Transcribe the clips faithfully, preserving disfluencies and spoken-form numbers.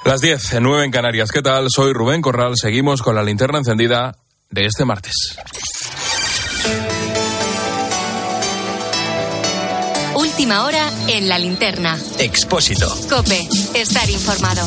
Las diez, nueve en Canarias. ¿Qué tal? Soy Rubén Corral. Seguimos con la linterna encendida de este martes. Última hora en la linterna. Expósito. COPE. Estar informado.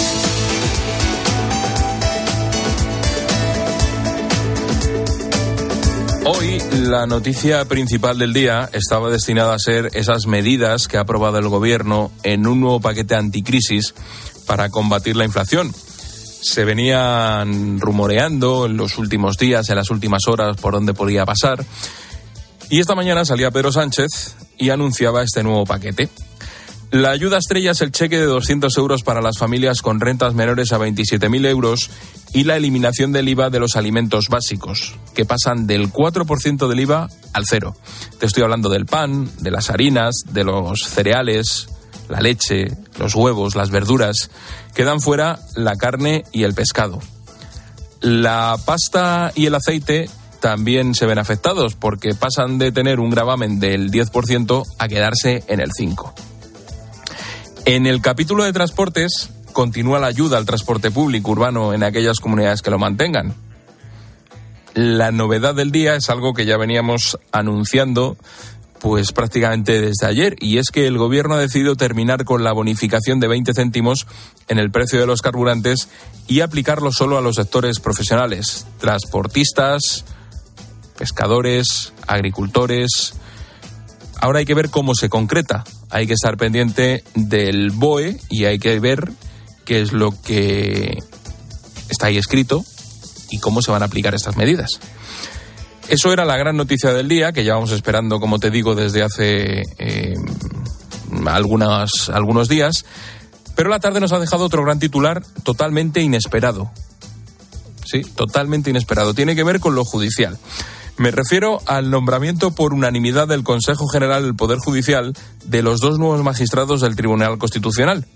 Hoy la noticia principal del día estaba destinada a ser esas medidas que ha aprobado el gobierno en un nuevo paquete anticrisis para combatir la inflación. Se venían rumoreando en los últimos días, en las últimas horas, por dónde podía pasar. Y esta mañana salía Pedro Sánchez y anunciaba este nuevo paquete. La ayuda estrella es el cheque de doscientos euros para las familias con rentas menores a veintisiete mil euros y la eliminación del I V A de los alimentos básicos, que pasan del cuatro por ciento del I V A al cero. Te estoy hablando del pan, de las harinas, de los cereales, la leche, los huevos, las verduras. Quedan fuera la carne y el pescado. La pasta y el aceite también se ven afectados porque pasan de tener un gravamen del diez por ciento a quedarse en el cinco por ciento. En el capítulo de transportes continúa la ayuda al transporte público urbano en aquellas comunidades que lo mantengan. La novedad del día es algo que ya veníamos anunciando pues prácticamente desde ayer, y es que el gobierno ha decidido terminar con la bonificación de veinte céntimos en el precio de los carburantes y aplicarlo solo a los sectores profesionales, transportistas, pescadores, agricultores. Ahora hay que ver cómo se concreta. Hay que estar pendiente del B O E y hay que ver qué es lo que está ahí escrito y cómo se van a aplicar estas medidas. Eso era la gran noticia del día, que llevamos esperando, como te digo, desde hace eh, algunas, algunos días. Pero la tarde nos ha dejado otro gran titular totalmente inesperado. Sí, totalmente inesperado. Tiene que ver con lo judicial. Me refiero al nombramiento por unanimidad del Consejo General del Poder Judicial de los dos nuevos magistrados del Tribunal Constitucional.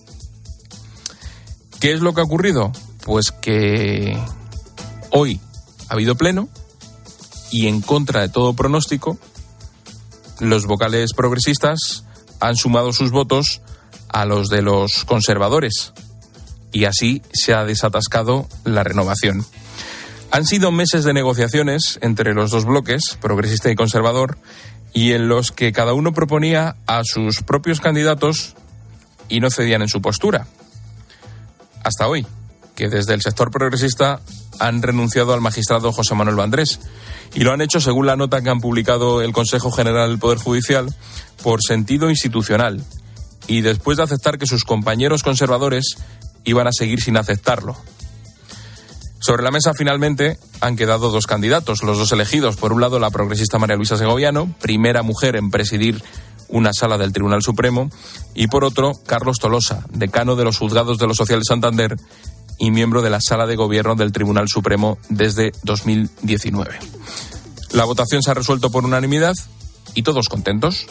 ¿Qué es lo que ha ocurrido? Pues que hoy ha habido pleno y, en contra de todo pronóstico, los vocales progresistas han sumado sus votos a los de los conservadores y así se ha desatascado la renovación. Han sido meses de negociaciones entre los dos bloques, progresista y conservador, y en los que cada uno proponía a sus propios candidatos y no cedían en su postura. Hasta hoy, que desde el sector progresista han renunciado al magistrado José Manuel Vandrés, y lo han hecho, según la nota que han publicado el Consejo General del Poder Judicial, por sentido institucional, y después de aceptar que sus compañeros conservadores iban a seguir sin aceptarlo. Sobre la mesa, finalmente, han quedado dos candidatos, los dos elegidos. Por un lado, la progresista María Luisa Segoviano, primera mujer en presidir una sala del Tribunal Supremo, y por otro, Carlos Tolosa, decano de los juzgados de los Sociales Santander y miembro de la Sala de Gobierno del Tribunal Supremo desde dos mil diecinueve. La votación se ha resuelto por unanimidad y todos contentos.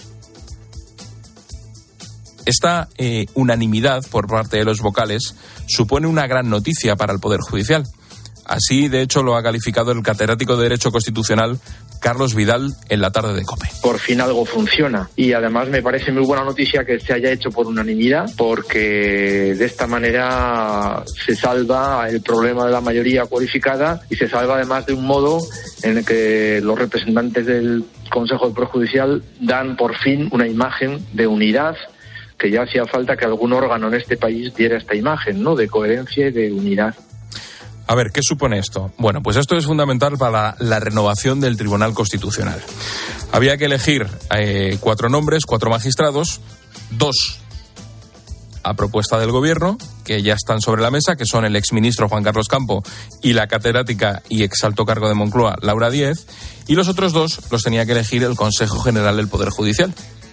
Esta eh, unanimidad por parte de los vocales supone una gran noticia para el Poder Judicial. Así, de hecho, lo ha calificado el catedrático de Derecho Constitucional Carlos Vidal en la tarde de COPE. Por fin algo funciona, y además me parece muy buena noticia que se haya hecho por unanimidad, porque de esta manera se salva el problema de la mayoría cualificada y se salva además de un modo en el que los representantes del Consejo del Poder Judicial dan por fin una imagen de unidad, que ya hacía falta que algún órgano en este país diera esta imagen, ¿no?, de coherencia y de unidad. A ver, ¿qué supone esto? Bueno, pues esto es fundamental para la, la renovación del Tribunal Constitucional. Había que elegir eh, cuatro nombres, cuatro magistrados, dos a propuesta del Gobierno, que ya están sobre la mesa, que son el exministro Juan Carlos Campo y la catedrática y exalto cargo de Moncloa, Laura Díez, y los otros dos los tenía que elegir el Consejo General del Poder Judicial.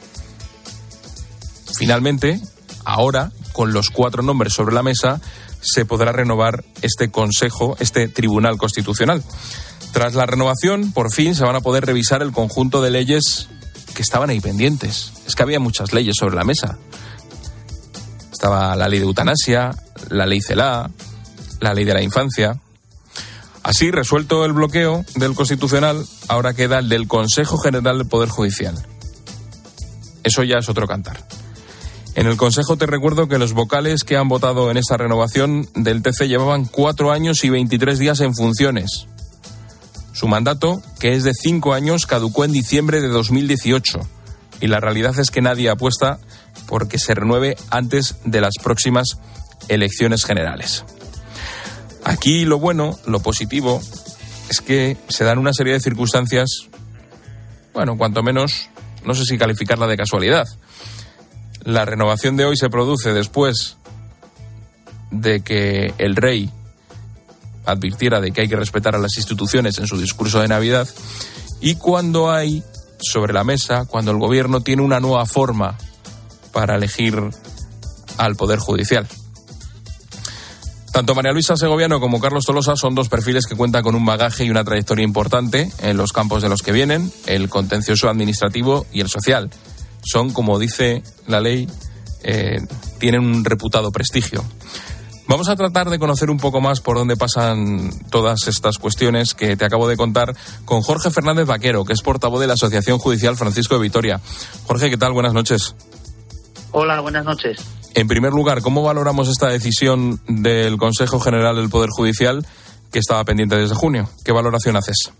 Finalmente, ahora, con los cuatro nombres sobre la mesa, se podrá renovar este Consejo, este Tribunal Constitucional. Tras la renovación, por fin se van a poder revisar el conjunto de leyes que estaban ahí pendientes. Es que había muchas leyes sobre la mesa. Estaba la ley de eutanasia, la ley CELA, la ley de la infancia. Así, resuelto el bloqueo del Constitucional, ahora queda el del Consejo General del Poder Judicial. Eso ya es otro cantar. En el Consejo te recuerdo que los vocales que han votado en esta renovación del T C llevaban cuatro años y veintitrés días en funciones. Su mandato, que es de cinco años, caducó en diciembre de dos mil dieciocho. Y la realidad es que nadie apuesta por que se renueve antes de las próximas elecciones generales. Aquí lo bueno, lo positivo, es que se dan una serie de circunstancias, bueno, cuanto menos, no sé si calificarla de casualidad. La renovación de hoy se produce después de que el rey advirtiera de que hay que respetar a las instituciones en su discurso de Navidad, y cuando hay sobre la mesa, cuando el gobierno tiene una nueva forma para elegir al Poder Judicial. Tanto María Luisa Segoviano como Carlos Tolosa son dos perfiles que cuentan con un bagaje y una trayectoria importante en los campos de los que vienen, el contencioso administrativo y el social. Son, como dice la ley, eh, tienen un reputado prestigio. Vamos a tratar de conocer un poco más por dónde pasan todas estas cuestiones que te acabo de contar con Jorge Fernández Vaquero, que es portavoz de la Asociación Judicial Francisco de Vitoria. Jorge, ¿qué tal? Buenas noches. Hola, buenas noches. En primer lugar, ¿cómo valoramos esta decisión del Consejo General del Poder Judicial que estaba pendiente desde junio? ¿Qué valoración haces?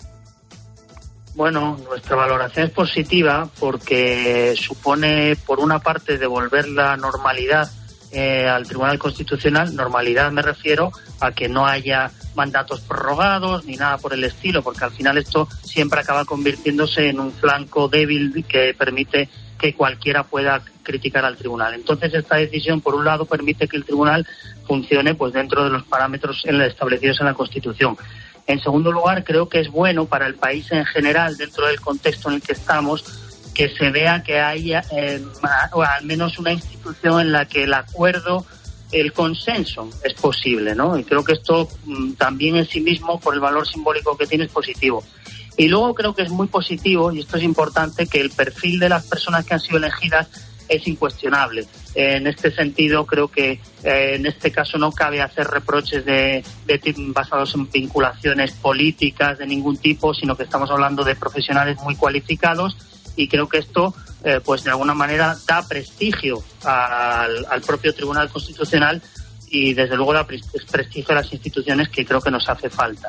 Bueno, nuestra valoración es positiva porque supone, por una parte, devolver la normalidad eh, al Tribunal Constitucional. Normalidad me refiero a que no haya mandatos prorrogados ni nada por el estilo, porque al final esto siempre acaba convirtiéndose en un flanco débil que permite que cualquiera pueda criticar al tribunal. Entonces, esta decisión, por un lado, permite que el tribunal funcione pues dentro de los parámetros establecidos en la Constitución. En segundo lugar, creo que es bueno para el país en general, dentro del contexto en el que estamos, que se vea que haya eh, o al menos una institución en la que el acuerdo, el consenso es posible, ¿no? Y creo que esto mm, también en sí mismo, por el valor simbólico que tiene, es positivo. Y luego creo que es muy positivo, y esto es importante, que el perfil de las personas que han sido elegidas es incuestionable. Eh, en este sentido, creo que eh, en este caso no cabe hacer reproches de, de basados en vinculaciones políticas de ningún tipo, sino que estamos hablando de profesionales muy cualificados, y creo que esto, eh, pues de alguna manera, da prestigio al, al propio Tribunal Constitucional y, desde luego, da prestigio a las instituciones, que creo que nos hace falta.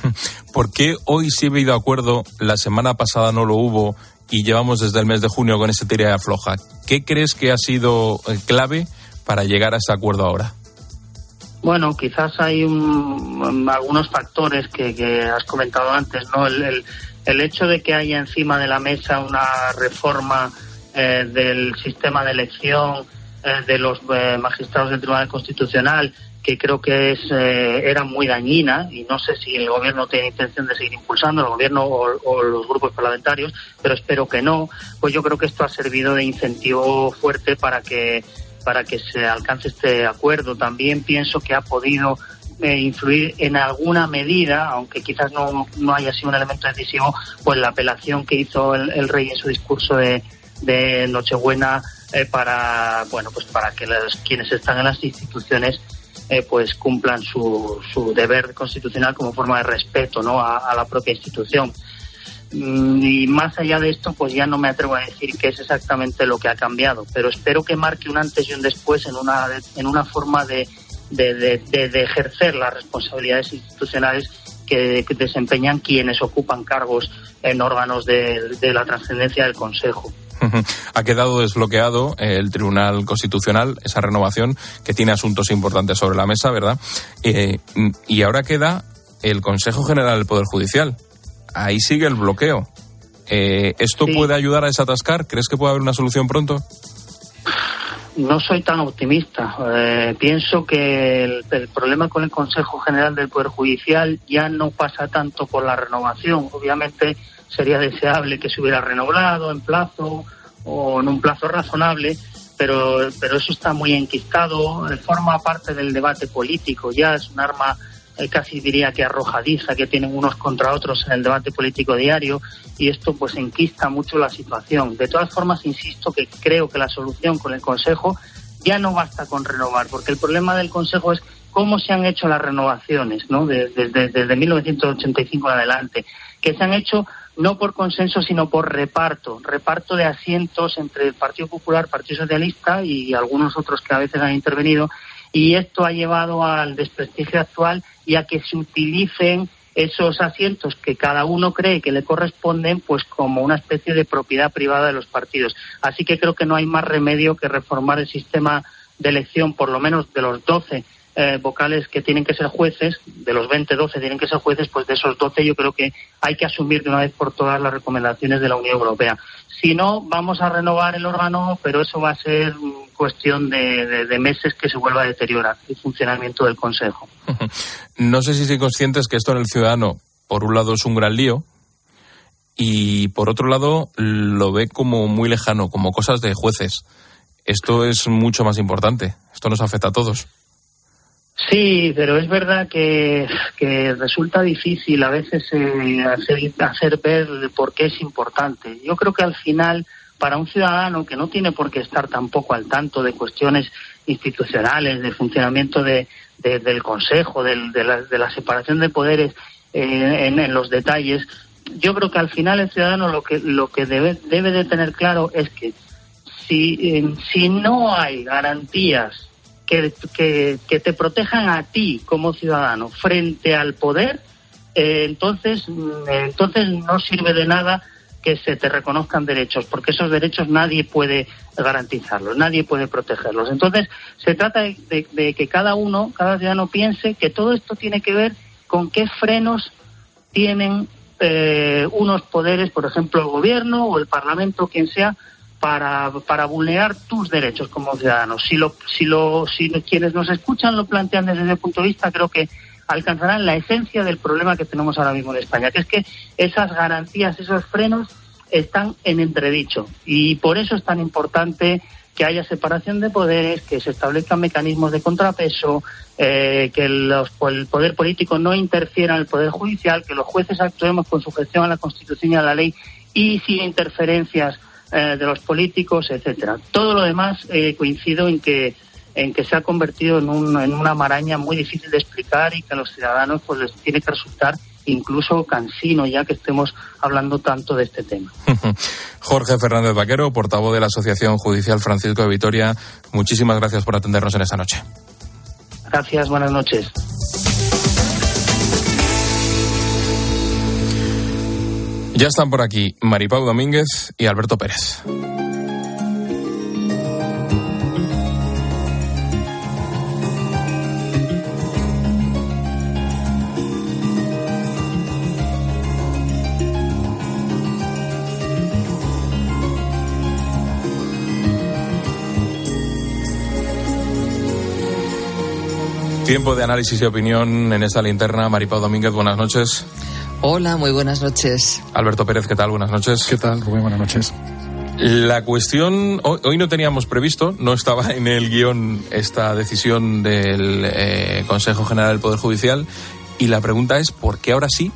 ¿Por qué hoy sí ha habido acuerdo, la semana pasada no lo hubo y llevamos desde el mes de junio con ese tira y afloja? ¿Qué crees que ha sido clave para llegar a ese acuerdo ahora? Bueno, quizás hay un, algunos factores que, que has comentado antes, ¿no? El, el, el hecho de que haya encima de la mesa una reforma eh, del sistema de elección eh, de los eh, magistrados del Tribunal Constitucional, que creo que es eh, era muy dañina, y no sé si el gobierno tiene intención de seguir impulsando, el gobierno o, o los grupos parlamentarios, pero espero que no. Pues yo creo que esto ha servido de incentivo fuerte para que para que se alcance este acuerdo. También pienso que ha podido eh, influir en alguna medida, aunque quizás no, no haya sido un elemento decisivo, pues la apelación que hizo el, el rey en su discurso de, de Nochebuena eh, para bueno pues para que los, quienes están en las instituciones Eh, pues cumplan su, su deber constitucional como forma de respeto, ¿no?, a, a la propia institución. Mm, y más allá de esto, pues ya no me atrevo a decir qué es exactamente lo que ha cambiado, pero espero que marque un antes y un después en una en una forma de, de, de, de, de ejercer las responsabilidades institucionales que, que desempeñan quienes ocupan cargos en órganos de, de la trascendencia del Consejo. Ha quedado desbloqueado el Tribunal Constitucional, esa renovación que tiene asuntos importantes sobre la mesa, ¿verdad? Eh, y ahora queda el Consejo General del Poder Judicial. Ahí sigue el bloqueo. Eh, ¿Esto sí puede ayudar a desatascar? ¿Crees que puede haber una solución pronto? No soy tan optimista. Eh, pienso que el, el problema con el Consejo General del Poder Judicial ya no pasa tanto por la renovación. Obviamente sería deseable que se hubiera renovado en plazo o en un plazo razonable, pero pero eso está muy enquistado, forma parte del debate político, ya es un arma eh, casi diría que arrojadiza que tienen unos contra otros en el debate político diario, y esto pues enquista mucho la situación. De todas formas, insisto que creo que la solución con el Consejo ya no basta con renovar, porque el problema del Consejo es cómo se han hecho las renovaciones, ¿no?, desde, desde, desde mil novecientos ochenta y cinco en adelante, que se han hecho no por consenso, sino por reparto, reparto de asientos entre el Partido Popular, Partido Socialista y algunos otros que a veces han intervenido, y esto ha llevado al desprestigio actual y a que se utilicen esos asientos que cada uno cree que le corresponden pues como una especie de propiedad privada de los partidos. Así que creo que no hay más remedio que reformar el sistema de elección, por lo menos de los doce eh, vocales que tienen que ser jueces, de los veinte, doce tienen que ser jueces, pues de esos doce yo creo que hay que asumir de una vez por todas las recomendaciones de la Unión Europea. Si no, vamos a renovar el órgano, pero eso va a ser cuestión de, de, de meses que se vuelva a deteriorar el funcionamiento del Consejo. No sé si soy conscientes que esto en el ciudadano, por un lado, es un gran lío y por otro lado lo ve como muy lejano, como cosas de jueces. Esto es mucho más importante. Esto nos afecta a todos. Sí, pero es verdad que, que resulta difícil a veces eh, hacer, hacer ver por qué es importante. Yo creo que al final, para un ciudadano que no tiene por qué estar tampoco al tanto de cuestiones institucionales, de funcionamiento de, de, del Consejo, del, de, la, de la separación de poderes eh, en, en los detalles, yo creo que al final el ciudadano lo que, lo que debe, debe de tener claro es que si, eh, si no hay garantías Que, que, que te protejan a ti como ciudadano frente al poder, eh, entonces, eh, entonces no sirve de nada que se te reconozcan derechos, porque esos derechos nadie puede garantizarlos, nadie puede protegerlos. Entonces se trata de, de, de que cada uno, cada ciudadano piense que todo esto tiene que ver con qué frenos tienen eh, unos poderes, por ejemplo el gobierno o el Parlamento, quien sea, para para vulnerar tus derechos como ciudadanos. Si lo si lo si quienes nos escuchan lo plantean desde ese punto de vista, creo que alcanzarán la esencia del problema que tenemos ahora mismo en España, que es que esas garantías, esos frenos están en entredicho, y por eso es tan importante que haya separación de poderes, que se establezcan mecanismos de contrapeso, eh, que los, el poder político no interfiera en el poder judicial, que los jueces actuemos con sujeción a la Constitución y a la ley y sin interferencias Eh, de los políticos, etcétera. Todo lo demás eh, coincido en que en que se ha convertido en, un, en una maraña muy difícil de explicar y que a los ciudadanos pues les tiene que resultar incluso cansino ya que estemos hablando tanto de este tema. Jorge Fernández Vaquero, portavoz de la Asociación Judicial Francisco de Vitoria, muchísimas gracias por atendernos en esta noche. Gracias, buenas noches. Ya están por aquí Maripau Domínguez y Alberto Pérez. Tiempo de análisis y opinión en esta linterna. Maripau Domínguez, buenas noches. Hola, muy buenas noches. Alberto Pérez, ¿qué tal? Buenas noches. ¿Qué tal, Rubén? Buenas noches. La cuestión, hoy, hoy no teníamos previsto, no estaba en el guión esta decisión del eh, Consejo General del Poder Judicial, y la pregunta es ¿por qué ahora sí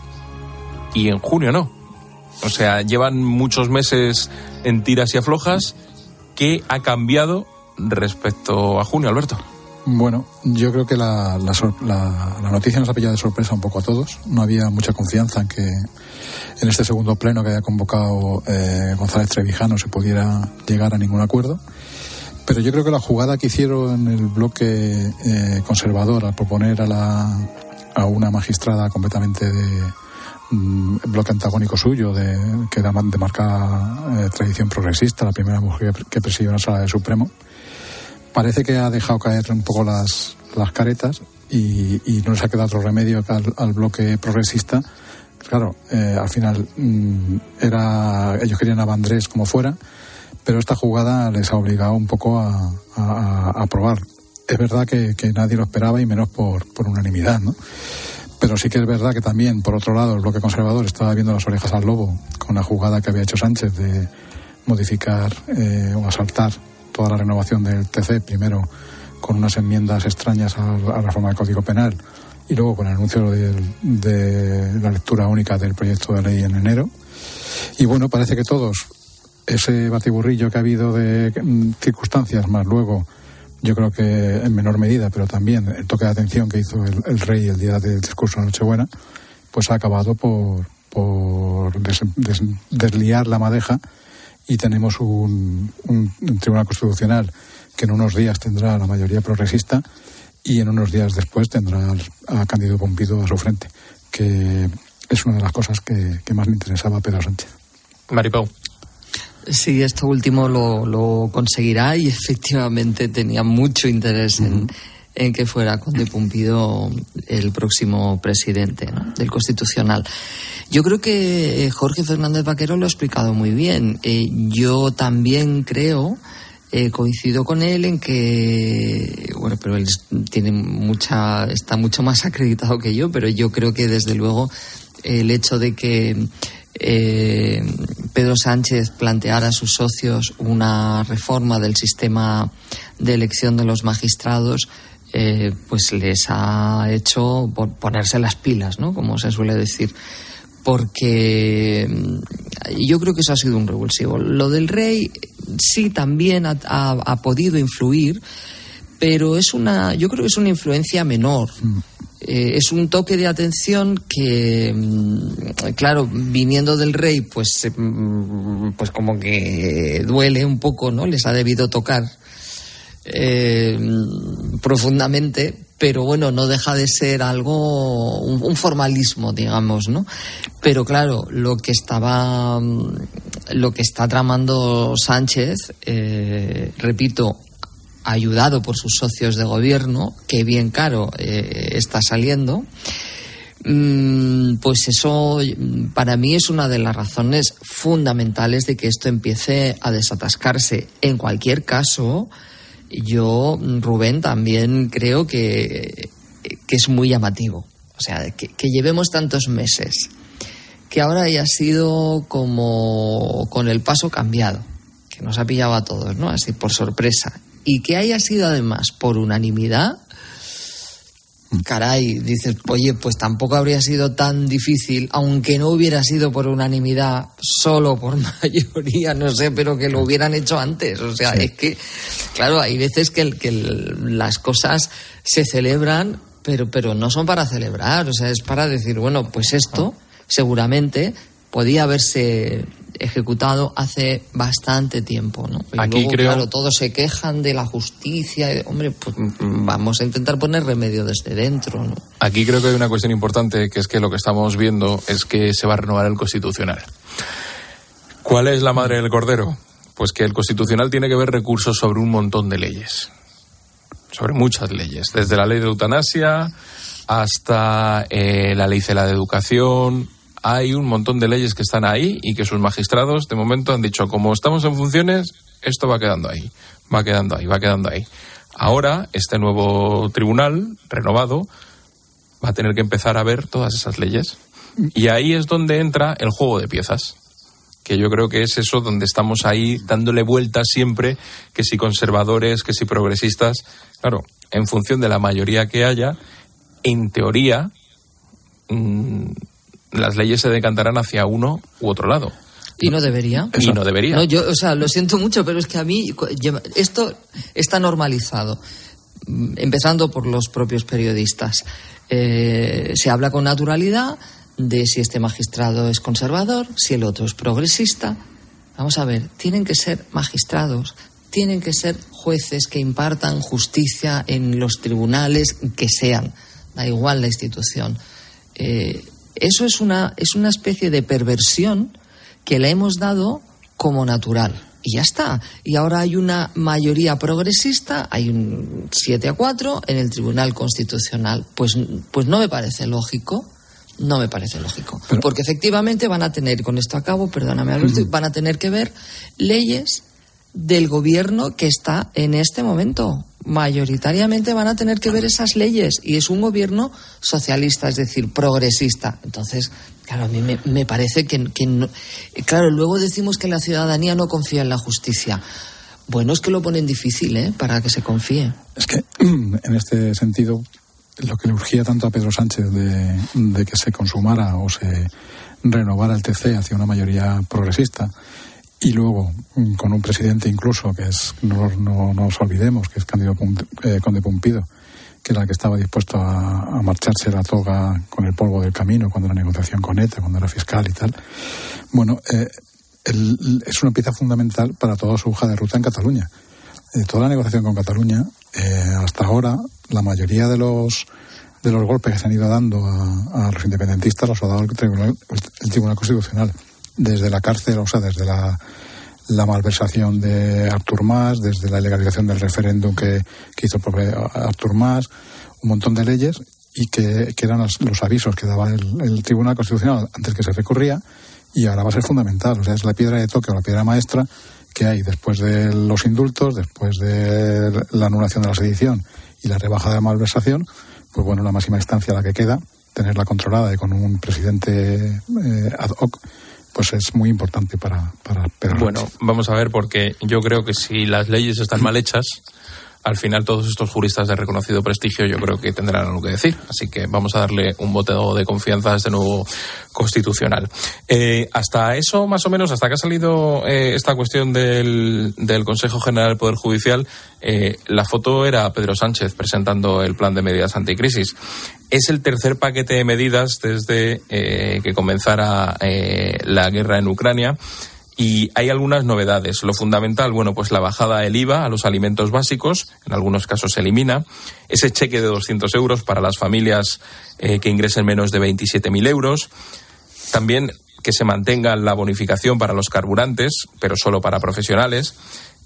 y en junio no? O sea, llevan muchos meses en tiras y aflojas. ¿Qué ha cambiado respecto a junio, Alberto? Bueno, yo creo que la, la, la, la noticia nos ha pillado de sorpresa un poco a todos. No había mucha confianza en que en este segundo pleno que había convocado eh, González Trevijano se pudiera llegar a ningún acuerdo. Pero yo creo que la jugada que hicieron en el bloque eh, conservador al proponer a, la, a una magistrada completamente de mm, bloque antagónico suyo, de, que da de marca eh, tradición progresista, la primera mujer que presidió una sala del Supremo, parece que ha dejado caer un poco las, las caretas y, y no les ha quedado otro remedio que al, al bloque progresista. Claro, eh, al final mmm, era ellos querían a Vandrés como fuera, pero esta jugada les ha obligado un poco a, a, a aprobar. Es verdad que, que nadie lo esperaba y menos por, por unanimidad, ¿no? Pero sí que es verdad que también, por otro lado, el bloque conservador estaba viendo las orejas al lobo con la jugada que había hecho Sánchez de modificar eh, o asaltar toda la renovación del T C, primero con unas enmiendas extrañas a la reforma del Código Penal y luego con el anuncio de, de la lectura única del proyecto de ley en enero. Y bueno, parece que todos, ese batiburrillo que ha habido de circunstancias, más luego, yo creo que en menor medida, pero también el toque de atención que hizo el, el rey el día del discurso de Nochebuena, pues ha acabado por, por des, des, desliar la madeja y tenemos un, un, un Tribunal Constitucional que en unos días tendrá la mayoría progresista y en unos días después tendrá a Cándido Pumpido a su frente, que es una de las cosas que, que más le interesaba a Pedro Sánchez. Maripau. Sí, esto último lo, lo conseguirá y efectivamente tenía mucho interés uh-huh. en, en que fuera Conde Pumpido el próximo presidente, ¿no?, del Constitucional. Yo creo que Jorge Fernández Vaquero lo ha explicado muy bien. Eh, yo también creo, eh, coincido con él en que, bueno, pero él tiene mucha, está mucho más acreditado que yo, pero yo creo que desde luego el hecho de que Eh, Pedro Sánchez planteara a sus socios una reforma del sistema de elección de los magistrados, eh, pues les ha hecho ponerse las pilas, ¿no?, como se suele decir, porque yo creo que eso ha sido un revulsivo. Lo del rey sí también ha, ha, ha podido influir, pero es una, yo creo que es una influencia menor. Mm. Eh, es un toque de atención que, claro, viniendo del rey, pues, pues como que duele un poco, ¿no? Les ha debido tocar eh, profundamente, pero bueno, no deja de ser algo, un, un formalismo, digamos, ¿no? Pero claro, lo que estaba, lo que está tramando Sánchez, eh, repito, ayudado por sus socios de gobierno, que bien caro eh, está saliendo, mm, pues eso para mí es una de las razones fundamentales de que esto empiece a desatascarse. En cualquier caso, yo, Rubén, también creo que, que es muy llamativo. O sea, que, que llevemos tantos meses, que ahora haya sido como con el paso cambiado, que nos ha pillado a todos, ¿no?, así por sorpresa. Y que haya sido además por unanimidad, caray, dices, oye, pues tampoco habría sido tan difícil, aunque no hubiera sido por unanimidad, solo por mayoría, no sé, pero que lo hubieran hecho antes. O sea, sí. Es que, claro, hay veces que, el, que el, las cosas se celebran, pero, pero no son para celebrar, o sea, es para decir, bueno, pues esto seguramente podía haberse ejecutado hace bastante tiempo, ¿no? Y Aquí luego, creo... claro, todos se quejan de la justicia. Hombre, pues vamos a intentar poner remedio desde dentro, ¿no? Aquí creo que hay una cuestión importante, que es que lo que estamos viendo es que se va a renovar el Constitucional. ¿Cuál es la madre del cordero? Pues que el Constitucional tiene que ver recursos sobre un montón de leyes, sobre muchas leyes, desde la ley de eutanasia hasta eh, la ley CELA de educación. Hay un montón de leyes que están ahí y que sus magistrados de momento han dicho, como estamos en funciones, esto va quedando ahí, va quedando ahí, va quedando ahí. Ahora, este nuevo tribunal renovado va a tener que empezar a ver todas esas leyes. Y ahí es donde entra el juego de piezas, que yo creo que es eso donde estamos ahí dándole vueltas siempre, que si conservadores, que si progresistas. Claro, en función de la mayoría que haya, en teoría, mmm, las leyes se decantarán hacia uno u otro lado. Y no debería. Y no debería. No, yo, o sea, lo siento mucho, pero es que a mí esto está normalizado, empezando por los propios periodistas. Eh, se habla con naturalidad de si este magistrado es conservador, si el otro es progresista. Vamos a ver, tienen que ser magistrados, tienen que ser jueces que impartan justicia en los tribunales que sean, da igual la institución. Eh, Eso es una, es una especie de perversión que le hemos dado como natural. Y ya está. Y ahora hay una mayoría progresista, hay un siete a cuatro en el Tribunal Constitucional. Pues, pues no me parece lógico, no me parece lógico. Pero... Porque efectivamente van a tener, con esto acabo, perdóname Alberto, uh-huh. van a tener que ver leyes del gobierno que está en este momento. Mayoritariamente van a tener que ver esas leyes, y es un gobierno socialista, es decir, progresista. Entonces, claro, a mí me, me parece que, que no, claro, luego decimos que la ciudadanía no confía en la justicia. Bueno, es que lo ponen difícil, ¿eh?, para que se confíe. Es que, en este sentido, lo que le urgía tanto a Pedro Sánchez de, de que se consumara o se renovara el T C hacia una mayoría progresista, y luego con un presidente incluso que es, no, no, no nos olvidemos, que es Cándido Pum, eh, Conde Pumpido, que era el que estaba dispuesto a, a marcharse la toga con el polvo del camino cuando la negociación con ETA, cuando era fiscal y tal. Bueno, eh, el, es una pieza fundamental para toda su hoja de ruta en Cataluña. Eh, toda la negociación con Cataluña, eh, hasta ahora, la mayoría de los de los golpes que se han ido dando a, a los independentistas los ha dado el Tribunal, el Tribunal Constitucional. Desde la cárcel, o sea, desde la, la malversación de Artur Mas, desde la ilegalización del referéndum que, que hizo por Artur Mas, un montón de leyes, y que, que eran los, los avisos que daba el, el Tribunal Constitucional antes que se recurría, y ahora va a ser fundamental. O sea, es la piedra de toque o la piedra maestra que hay después de los indultos, después de la anulación de la sedición y la rebaja de la malversación. Pues bueno, la máxima instancia a la que queda, tenerla controlada y con un presidente eh, ad hoc, pues es muy importante para, para Pedro Bueno, Sánchez. Vamos a ver, porque yo creo que si las leyes están mal hechas, al final todos estos juristas de reconocido prestigio yo creo que tendrán algo que decir. Así que vamos a darle un voto de confianza a este nuevo Constitucional. Eh, hasta eso, más o menos, hasta que ha salido eh, esta cuestión del, del Consejo General del Poder Judicial, eh, la foto era Pedro Sánchez presentando el plan de medidas anticrisis. Es el tercer paquete de medidas desde eh, que comenzara eh, la guerra en Ucrania. Y hay algunas novedades. Lo fundamental, bueno, pues la bajada del I V A a los alimentos básicos, en algunos casos se elimina. Ese cheque de doscientos euros para las familias eh, que ingresen menos de veintisiete mil euros. También que se mantenga la bonificación para los carburantes, pero solo para profesionales.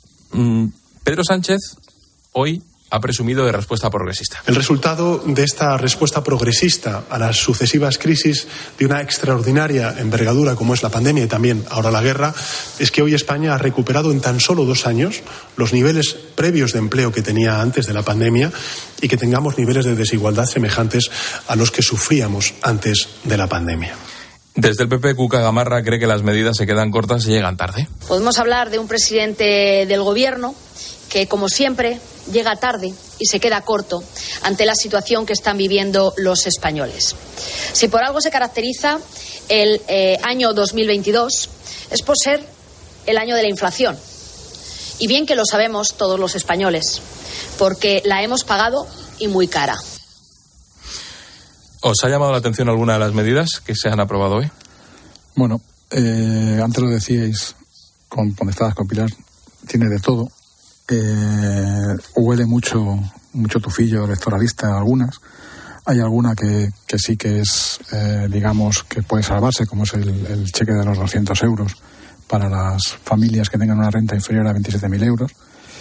Mm, Pedro Sánchez hoy ha presumido de respuesta progresista. El resultado de esta respuesta progresista a las sucesivas crisis de una extraordinaria envergadura como es la pandemia y también ahora la guerra, es que hoy España ha recuperado en tan solo dos años los niveles previos de empleo que tenía antes de la pandemia y que tengamos niveles de desigualdad semejantes a los que sufríamos antes de la pandemia. Desde el P P, Cuca Gamarra cree que las medidas se quedan cortas y llegan tarde. Podemos hablar de un presidente del Gobierno que, como siempre, llega tarde y se queda corto ante la situación que están viviendo los españoles. Si por algo se caracteriza el eh, año dos mil veintidós, es por ser el año de la inflación. Y bien que lo sabemos todos los españoles, porque la hemos pagado y muy cara. ¿Os ha llamado la atención alguna de las medidas que se han aprobado hoy? Bueno, eh, antes lo decíais, con, cuando estabas con Pilar, tiene de todo. Eh, huele mucho mucho tufillo electoralista algunas. Hay alguna que, que sí que es, eh, digamos, que puede salvarse, como es el, el cheque de los doscientos euros para las familias que tengan una renta inferior a veintisiete mil euros.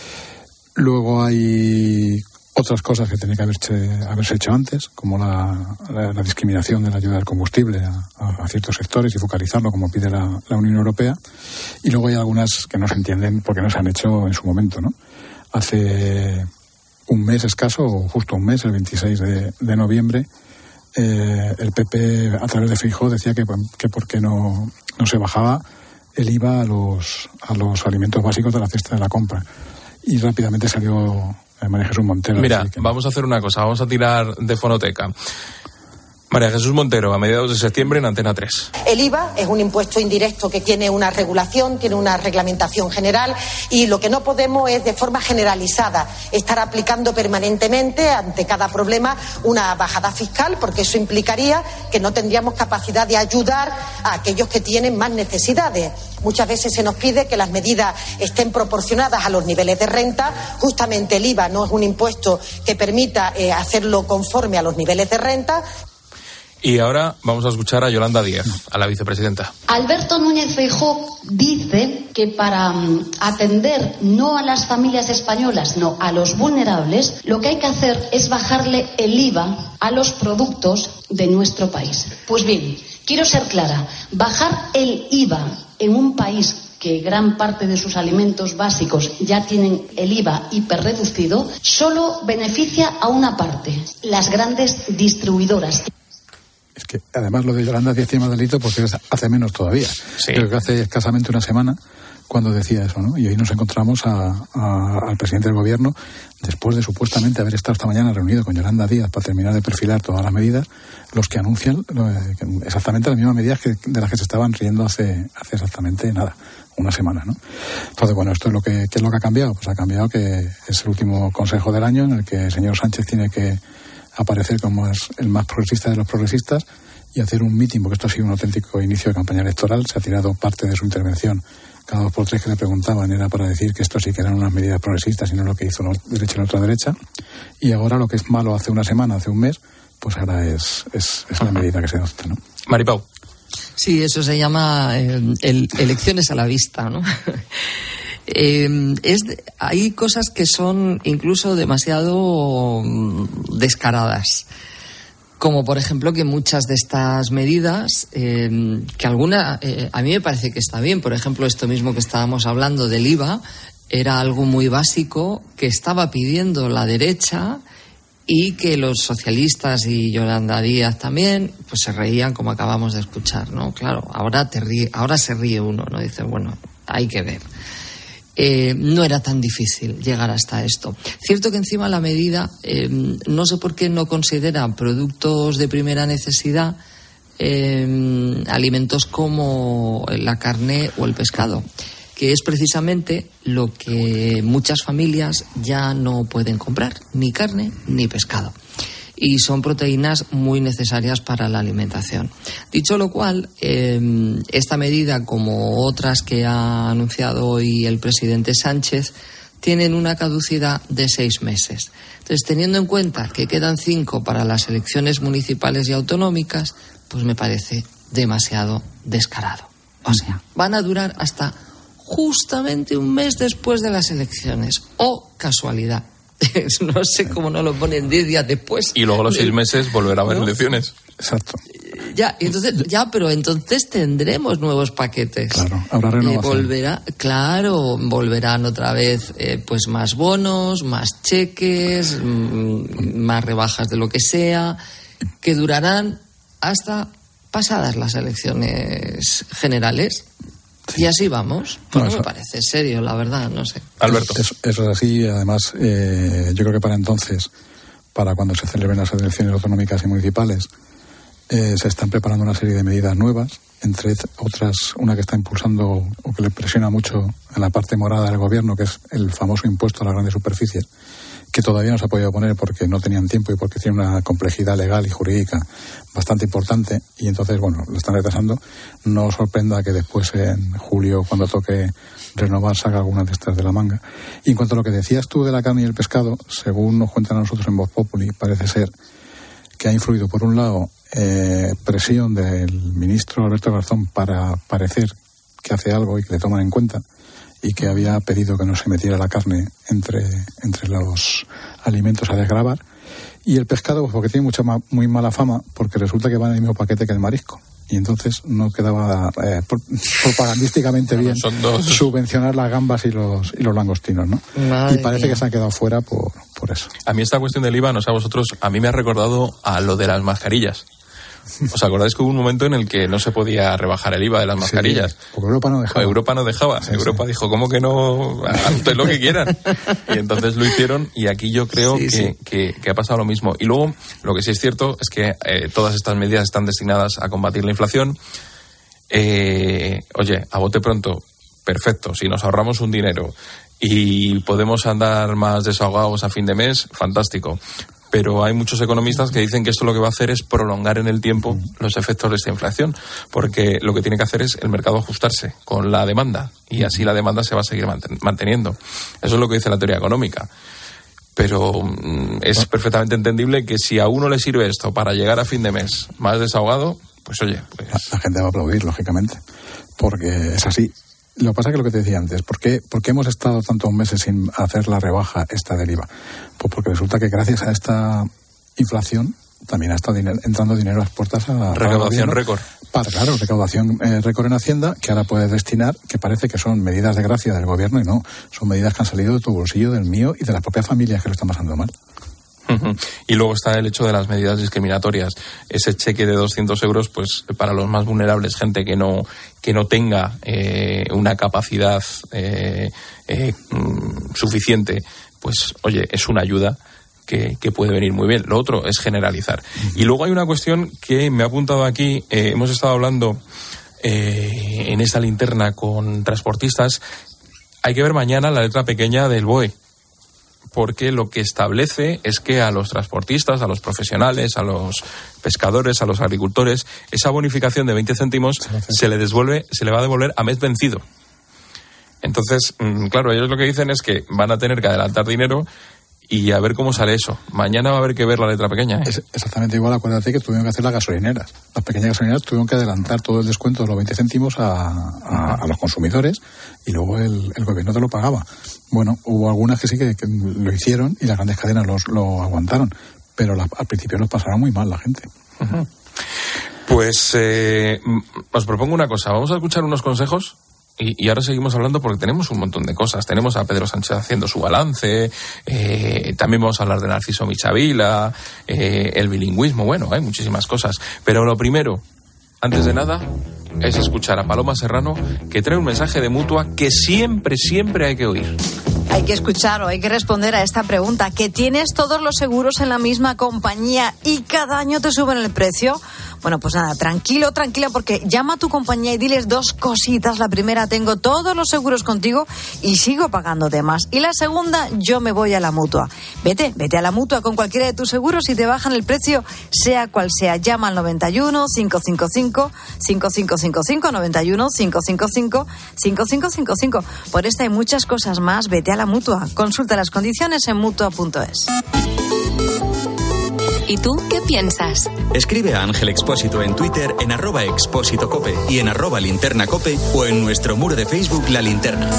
Luego hay otras cosas que tienen que haberse, haberse hecho antes, como la, la, la discriminación de la ayuda al combustible a, a ciertos sectores y focalizarlo como pide la, la Unión Europea. Y luego hay algunas que no se entienden porque no se han hecho en su momento, ¿no? Hace un mes escaso, o justo un mes, el veintiséis de, de noviembre, eh, el P P, a través de Feijóo, decía que, que por qué no, no se bajaba el I V A a los, a los alimentos básicos de la cesta de la compra. Y rápidamente salió María Jesús Montero. Mira, vamos a hacer una cosa, vamos a tirar de fonoteca. María Jesús Montero, a mediados de septiembre en Antena tres. El I V A es un impuesto indirecto que tiene una regulación, tiene una reglamentación general, y lo que no podemos es de forma generalizada estar aplicando permanentemente ante cada problema una bajada fiscal, porque eso implicaría que no tendríamos capacidad de ayudar a aquellos que tienen más necesidades. Muchas veces se nos pide que las medidas estén proporcionadas a los niveles de renta. Justamente el I V A no es un impuesto que permita eh, hacerlo conforme a los niveles de renta. Y ahora vamos a escuchar a Yolanda Díaz, a la vicepresidenta. Alberto Núñez Feijóo dice que para um, atender no a las familias españolas, no a los vulnerables, lo que hay que hacer es bajarle el I V A a los productos de nuestro país. Pues bien, quiero ser clara, bajar el I V A en un país que gran parte de sus alimentos básicos ya tienen el I V A hiperreducido, solo beneficia a una parte, las grandes distribuidoras. Es que además lo de Yolanda Díaz tiene más delito porque hace menos todavía. Sí. Creo que hace escasamente una semana cuando decía eso, ¿no? Y hoy nos encontramos a, a, al presidente del gobierno, después de supuestamente haber estado esta mañana reunido con Yolanda Díaz para terminar de perfilar todas las medidas, los que anuncian eh, exactamente las mismas medidas que, de las que se estaban riendo hace, hace exactamente nada, una semana, ¿no? Entonces, bueno, esto es lo que, ¿qué es lo que ha cambiado? Pues ha cambiado que es el último consejo del año en el que el señor Sánchez tiene que aparecer como es el más progresista de los progresistas y hacer un mitin, porque esto ha sido un auténtico inicio de campaña electoral. Se ha tirado parte de su intervención, cada dos por tres que le preguntaban era para decir que esto sí que eran unas medidas progresistas y no lo que hizo la derecha y la otra derecha. Y ahora lo que es malo hace una semana, hace un mes, pues ahora es, es, es la medida que se adopta, ¿no? Maripau. Sí, eso se llama eh, el, elecciones a la vista, ¿no? eh, es, hay cosas que son incluso demasiado descaradas. Como por ejemplo que muchas de estas medidas, eh, que alguna, eh, a mí me parece que está bien, por ejemplo esto mismo que estábamos hablando del I V A, era algo muy básico que estaba pidiendo la derecha y que los socialistas y Yolanda Díaz también, pues se reían como acabamos de escuchar, ¿no? Claro, ahora, te ríe, ahora se ríe uno, ¿no? Dice, bueno, hay que ver. Eh, no era tan difícil llegar hasta esto. Cierto que encima la medida, eh, no sé por qué no considera productos de primera necesidad eh, alimentos como la carne o el pescado, que es precisamente lo que muchas familias ya no pueden comprar, ni carne ni pescado. Y son proteínas muy necesarias para la alimentación. Dicho lo cual, eh, esta medida, como otras que ha anunciado hoy el presidente Sánchez, tienen una caducidad de seis meses. Entonces, teniendo en cuenta que quedan cinco para las elecciones municipales y autonómicas, pues me parece demasiado descarado. O sea, van a durar hasta justamente un mes después de las elecciones. ¡Oh, casualidad! No sé cómo no lo ponen diez días después. Y luego los seis meses volverá a haber, ¿no?, elecciones. Exacto. Ya, entonces, ya, pero entonces tendremos nuevos paquetes. Claro, habrá renovación. Eh, volverá, claro, volverán otra vez eh, pues más bonos, más cheques, mm, más rebajas de lo que sea, que durarán hasta pasadas las elecciones generales. Sí. Y así vamos. Pues no, no me parece serio, la verdad, no sé. Alberto. Eso, eso es así. Además, eh, yo creo que para entonces, para cuando se celebren las elecciones autonómicas y municipales, eh, se están preparando una serie de medidas nuevas, entre otras una que está impulsando o que le presiona mucho en la parte morada del gobierno, que es el famoso impuesto a las grandes superficies, que todavía no se ha podido poner porque no tenían tiempo y porque tiene una complejidad legal y jurídica bastante importante, y entonces, bueno, lo están retrasando. No os sorprenda que después, en julio, cuando toque renovar, salga alguna de estas de la manga. Y en cuanto a lo que decías tú de la carne y el pescado, según nos cuentan a nosotros en Voz Populi, parece ser que ha influido, por un lado, eh, presión del ministro Alberto Garzón para parecer que hace algo y que le toman en cuenta, y que había pedido que no se metiera la carne entre, entre los alimentos a desgravar, y el pescado, pues porque tiene mucha ma, muy mala fama, porque resulta que va en el mismo paquete que el marisco, y entonces no quedaba eh, propagandísticamente bien subvencionar las gambas y los y los langostinos, ¿no? Madre y parece mía. Que se han quedado fuera por, por eso. A mí esta cuestión del I V A, no sé a vosotros, a mí me ha recordado a lo de las mascarillas. ¿Os acordáis que hubo un momento en el que no se podía rebajar el I V A de las mascarillas? Sí, porque Europa no dejaba. Europa no dejaba. Sí, Europa sí. dijo, ¿cómo que no? Hagan ustedes lo que quieran. Y entonces lo hicieron, y aquí yo creo sí, que, sí. Que, que ha pasado lo mismo. Y luego, lo que sí es cierto es que eh, todas estas medidas están destinadas a combatir la inflación. Eh, oye, a bote pronto, perfecto. Si nos ahorramos un dinero y podemos andar más desahogados a fin de mes, fantástico. Pero hay muchos economistas que dicen que esto lo que va a hacer es prolongar en el tiempo los efectos de esta inflación, porque lo que tiene que hacer es el mercado ajustarse con la demanda, y así la demanda se va a seguir manteniendo. Eso es lo que dice la teoría económica. Pero mm, es perfectamente entendible que si a uno le sirve esto para llegar a fin de mes más desahogado, pues oye... Pues... La, la gente va a aplaudir, lógicamente, porque es así. Lo que pasa es que lo que te decía antes, ¿por qué, ¿por qué hemos estado tantos meses sin hacer la rebaja esta del I V A? Pues porque resulta que gracias a esta inflación también ha estado dinero, entrando dinero a las puertas a... Recaudación récord. Para, claro, recaudación eh, récord en Hacienda, que ahora puedes destinar, que parece que son medidas de gracia del gobierno, y no, son medidas que han salido de tu bolsillo, del mío y de las propias familias que lo están pasando mal. Y luego está el hecho de las medidas discriminatorias. Ese cheque de doscientos euros, pues para los más vulnerables, gente que no que no tenga eh, una capacidad eh, eh, suficiente, pues oye, es una ayuda que, que puede venir muy bien. Lo otro es generalizar. Uh-huh. Y luego hay una cuestión que me ha apuntado aquí. Eh, hemos estado hablando eh, en esta linterna con transportistas. Hay que ver mañana la letra pequeña del B O E, porque lo que establece es que a los transportistas, a los profesionales, a los pescadores, a los agricultores, esa bonificación de veinte céntimos se le devuelve, se le va a devolver a mes vencido. Entonces, claro, ellos lo que dicen es que van a tener que adelantar dinero y a ver cómo sale eso. Mañana va a haber que ver la letra pequeña, ¿eh? Es exactamente igual, acuérdate que tuvieron que hacer las gasolineras. Las pequeñas gasolineras tuvieron que adelantar todo el descuento de los veinte céntimos a, a, a los consumidores y luego el, el gobierno te lo pagaba. Bueno, hubo algunas que sí que, que lo hicieron y las grandes cadenas los, lo aguantaron, pero la, al principio los pasaron muy mal la gente. Uh-huh. Pues eh, os propongo una cosa, vamos a escuchar unos consejos. Y, y ahora seguimos hablando porque tenemos un montón de cosas. Tenemos a Pedro Sánchez haciendo su balance, eh, también vamos a hablar de Narciso Michavila, eh, el bilingüismo, bueno, hay muchísimas cosas. Pero lo primero, antes de nada, es escuchar a Paloma Serrano, que trae un mensaje de Mutua que siempre, siempre hay que oír. Hay que escuchar o hay que responder a esta pregunta. ¿Que tienes todos los seguros en la misma compañía y cada año te suben el precio? Bueno, pues nada, tranquilo, tranquila, porque llama a tu compañía y diles dos cositas. La primera, tengo todos los seguros contigo y sigo pagándote más. Y la segunda, yo me voy a la Mutua. Vete, vete a la Mutua con cualquiera de tus seguros y te bajan el precio, sea cual sea. Llama al noventa y uno, cinco cinco cinco, cinco cinco cinco cinco, noventa y uno, cinco cinco cinco, cinco cinco cinco cinco. Por esta y muchas cosas más, vete a la Mutua. Consulta las condiciones en mutua punto es. ¿Y tú qué piensas? Escribe a Ángel Expósito en Twitter en arroba expósito cope y en arroba linterna cope o en nuestro muro de Facebook La Linterna.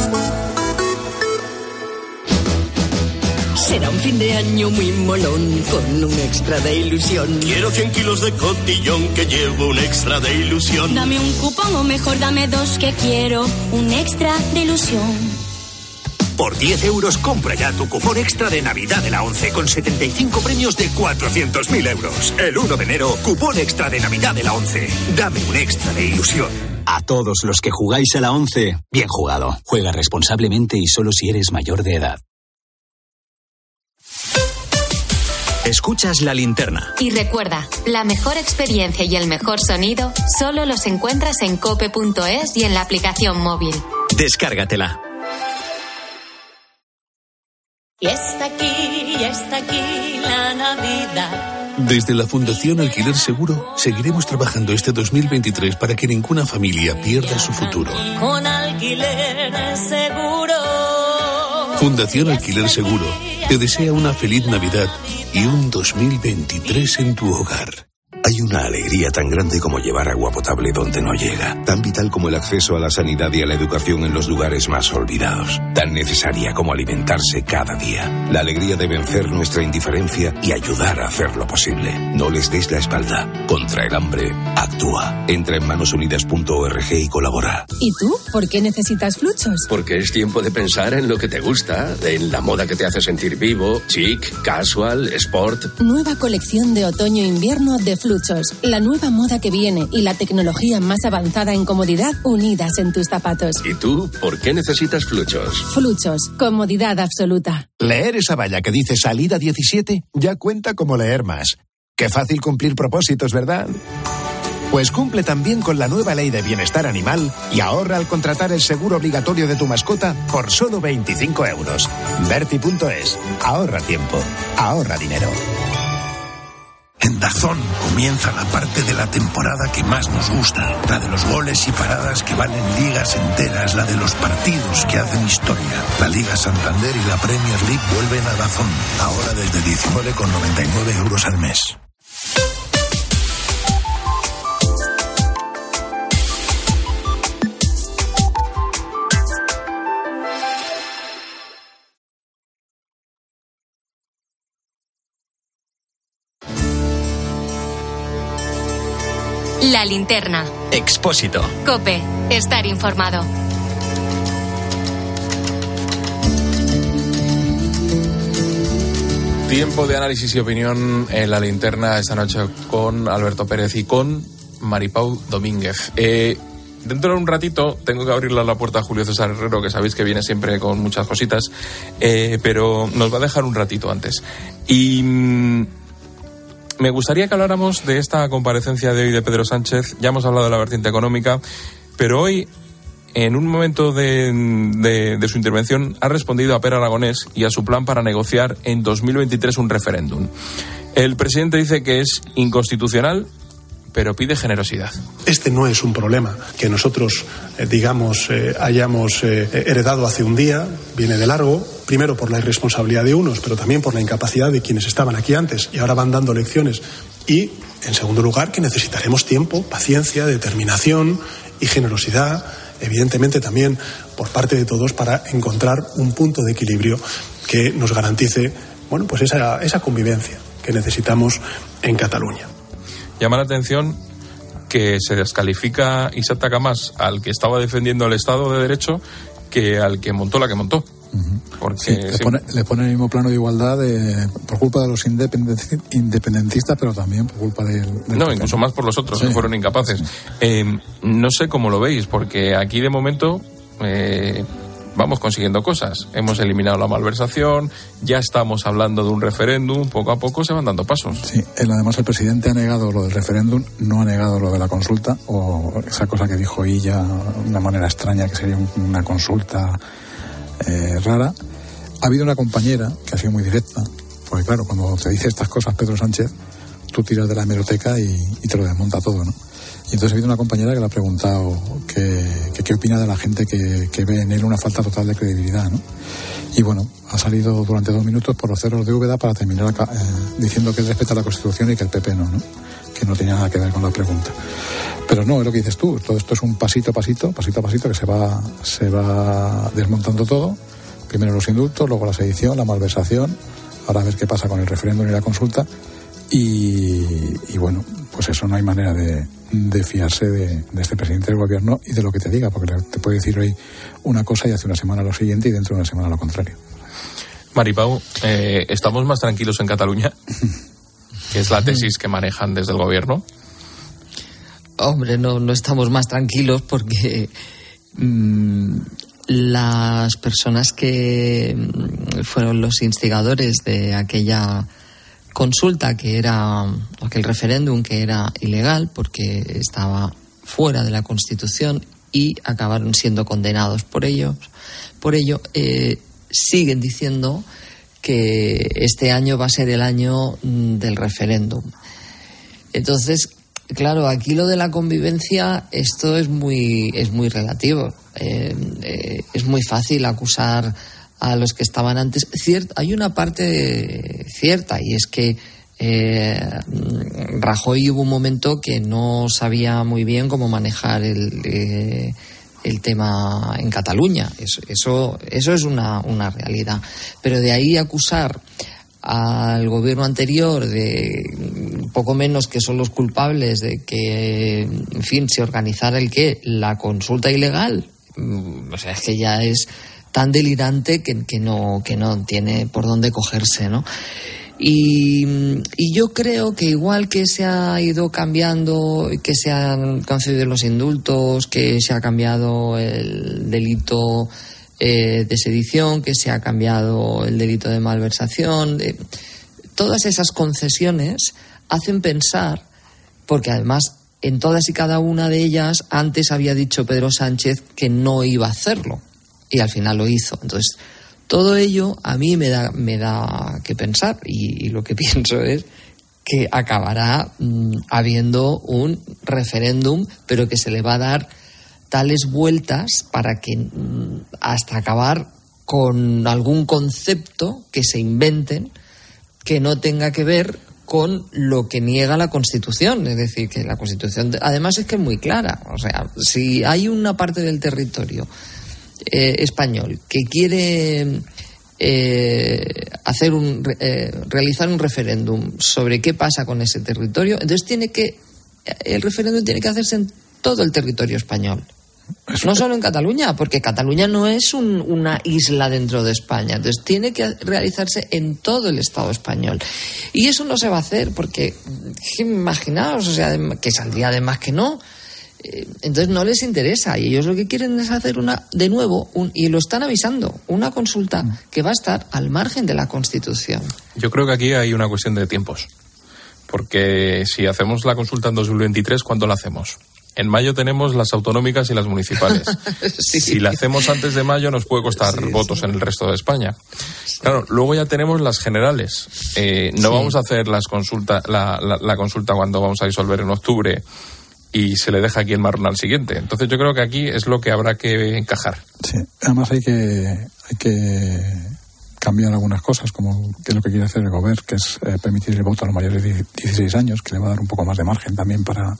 Será un fin de año muy molón con un extra de ilusión. Quiero cien kilos de cotillón que llevo un extra de ilusión. Dame un cupón o mejor dame dos que quiero un extra de ilusión. Por diez euros compra ya tu cupón extra de Navidad de la ONCE con setenta y cinco premios de cuatrocientos mil euros. El uno de enero, cupón extra de Navidad de la ONCE. Dame un extra de ilusión. A todos los que jugáis a la ONCE, bien jugado. Juega responsablemente y solo si eres mayor de edad. Escuchas La Linterna. Y recuerda, la mejor experiencia y el mejor sonido solo los encuentras en cope punto es y en la aplicación móvil. Descárgatela. Y está aquí, y está aquí la Navidad. Desde la Fundación Alquiler Seguro seguiremos trabajando este dos mil veintitrés para que ninguna familia pierda su futuro. Con Alquiler Seguro. Fundación Alquiler Seguro te desea una feliz Navidad y un dos mil veintitrés en tu hogar. Hay una alegría tan grande como llevar agua potable donde no llega, tan vital como el acceso a la sanidad y a la educación en los lugares más olvidados, tan necesaria como alimentarse cada día. La alegría de vencer nuestra indiferencia y ayudar a hacerlo posible. No les des la espalda. Contra el hambre, actúa. Entra en manos unidas punto org y colabora. ¿Y tú? ¿Por qué necesitas Fluchos? Porque es tiempo de pensar en lo que te gusta, en la moda que te hace sentir vivo, chic, casual, sport. Nueva colección de otoño-invierno de Fluchos. La nueva moda que viene y la tecnología más avanzada en comodidad unidas en tus zapatos. ¿Y tú? ¿Por qué necesitas Fluchos? Fluchos. Comodidad absoluta. Leer esa valla que dice salida diecisiete ya cuenta como leer más. Qué fácil cumplir propósitos, ¿verdad? Pues cumple también con la nueva ley de bienestar animal y ahorra al contratar el seguro obligatorio de tu mascota por solo veinticinco euros. Berti punto es. Ahorra tiempo. Ahorra dinero. En DAZN comienza la parte de la temporada que más nos gusta, la de los goles y paradas que valen ligas enteras, la de los partidos que hacen historia. La Liga Santander y la Premier League vuelven a DAZN, ahora desde diecinueve con noventa y nueve euros al mes. La Linterna. Expósito. COPE. Estar informado. Tiempo de análisis y opinión en la linterna esta noche con Alberto Pérez y con Maripau Domínguez. Eh, dentro de un ratito tengo que abrirle la puerta a Julio César Herrero, que sabéis que viene siempre con muchas cositas, eh, pero nos va a dejar un ratito antes. Y mmm, me gustaría que habláramos de esta comparecencia de hoy de Pedro Sánchez. Ya hemos hablado de la vertiente económica, pero hoy, en un momento de, de, de su intervención, ha respondido a Pere Aragonés y a su plan para negociar en dos mil veintitrés un referéndum. El presidente dice que es inconstitucional, pero pide generosidad. Este no es un problema que nosotros, eh, digamos, eh, hayamos eh, heredado hace un día, viene de largo, primero por la irresponsabilidad de unos, pero también por la incapacidad de quienes estaban aquí antes y ahora van dando lecciones. Y, en segundo lugar, que necesitaremos tiempo, paciencia, determinación y generosidad, evidentemente también por parte de todos, para encontrar un punto de equilibrio que nos garantice, bueno, pues esa, esa convivencia que necesitamos en Cataluña. Llama la atención que se descalifica y se ataca más al que estaba defendiendo el Estado de Derecho que al que montó la que montó. Porque sí, le, pone, le pone el mismo plano de igualdad de, por culpa de los independentistas, pero también por culpa del... del no, P P. Incluso más por los otros, sí, que fueron incapaces. Sí. Eh, no sé cómo lo veis, porque aquí de momento eh, vamos consiguiendo cosas. Hemos eliminado la malversación, ya estamos hablando de un referéndum, poco a poco se van dando pasos. Sí, él, además el presidente ha negado lo del referéndum, no ha negado lo de la consulta, o esa cosa que dijo ella de una manera extraña, que sería una consulta... Eh, rara. Ha habido una compañera que ha sido muy directa, porque claro, cuando te dice estas cosas Pedro Sánchez, tú tiras de la hemeroteca y, y te lo desmonta todo, ¿no? Y entonces ha habido una compañera que le ha preguntado que, que qué opina de la gente que, que ve en él una falta total de credibilidad, ¿no? Y bueno, ha salido durante dos minutos por los cerros de Úbeda para terminar eh, diciendo que él respeta la Constitución y que el P P no, ¿no? Que no tenía nada que ver con la pregunta. Pero no, es lo que dices tú, todo esto es un pasito a pasito, pasito a pasito, que se va, se va desmontando todo. Primero los indultos, luego la sedición, la malversación, ahora a ver qué pasa con el referéndum y la consulta. Y, y bueno, pues eso, no hay manera de, de fiarse de, de este presidente del gobierno y de lo que te diga, porque te puede decir hoy una cosa y hace una semana lo siguiente y dentro de una semana lo contrario. Maripau, eh, ¿estamos más tranquilos en Cataluña? Que es la tesis que manejan desde el gobierno. Hombre, no, no estamos más tranquilos porque mmm, las personas que fueron los instigadores de aquella consulta, que era aquel referéndum que era ilegal porque estaba fuera de la Constitución y acabaron siendo condenados por ello, por ello eh, siguen diciendo que este año va a ser el año del referéndum. Entonces, claro, aquí lo de la convivencia, esto es muy es muy relativo. Eh, eh, es muy fácil acusar a los que estaban antes. Ciert, hay una parte cierta, y es que eh, Rajoy hubo un momento que no sabía muy bien cómo manejar el, eh, el tema en Cataluña. Eso, eso, eso es una, una realidad. Pero de ahí acusar al gobierno anterior de poco menos que son los culpables de que, en fin, se organizara el qué, la consulta ilegal, o sea, es que ya es tan delirante que, que no que no tiene por dónde cogerse, ¿no? Y, y yo creo que igual que se ha ido cambiando, que se han concedido los indultos, que se ha cambiado el delito eh, de sedición, que se ha cambiado el delito de malversación, eh, todas esas concesiones hacen pensar, porque además en todas y cada una de ellas antes había dicho Pedro Sánchez que no iba a hacerlo y al final lo hizo. Entonces, todo ello a mí me da me da que pensar y, y lo que pienso es que acabará mmm, habiendo un referéndum, pero que se le va a dar tales vueltas para que mmm, hasta acabar con algún concepto que se inventen que no tenga que ver con lo que niega la Constitución. Es decir, que la Constitución además es que es muy clara. O sea, si hay una parte del territorio eh, español que quiere eh, hacer un eh, realizar un referéndum sobre qué pasa con ese territorio, entonces tiene que el referéndum tiene que hacerse en todo el territorio español. No solo en Cataluña, porque Cataluña no es un, una isla dentro de España. Entonces tiene que realizarse en todo el Estado español. Y eso no se va a hacer porque, imaginaos, o sea, que saldría de más que no. Entonces no les interesa y ellos lo que quieren es hacer una, de nuevo, un, y lo están avisando, una consulta que va a estar al margen de la Constitución. Yo creo que aquí hay una cuestión de tiempos. Porque si hacemos la consulta en dos mil veintitrés, ¿cuándo la hacemos? En mayo tenemos las autonómicas y las municipales. Sí. Si la hacemos antes de mayo nos puede costar sí, votos sí. en el resto de España. Sí. Claro, luego ya tenemos las generales. Eh, no sí. vamos a hacer las consulta, la, la, la consulta cuando vamos a disolver en octubre y se le deja aquí el marrón al siguiente. Entonces yo creo que aquí es lo que habrá que encajar. Sí, además hay que hay que cambiar algunas cosas, como que es lo que quiere hacer el gobierno, que es eh, permitir el voto a los mayores de dieciséis años, que le va a dar un poco más de margen también para...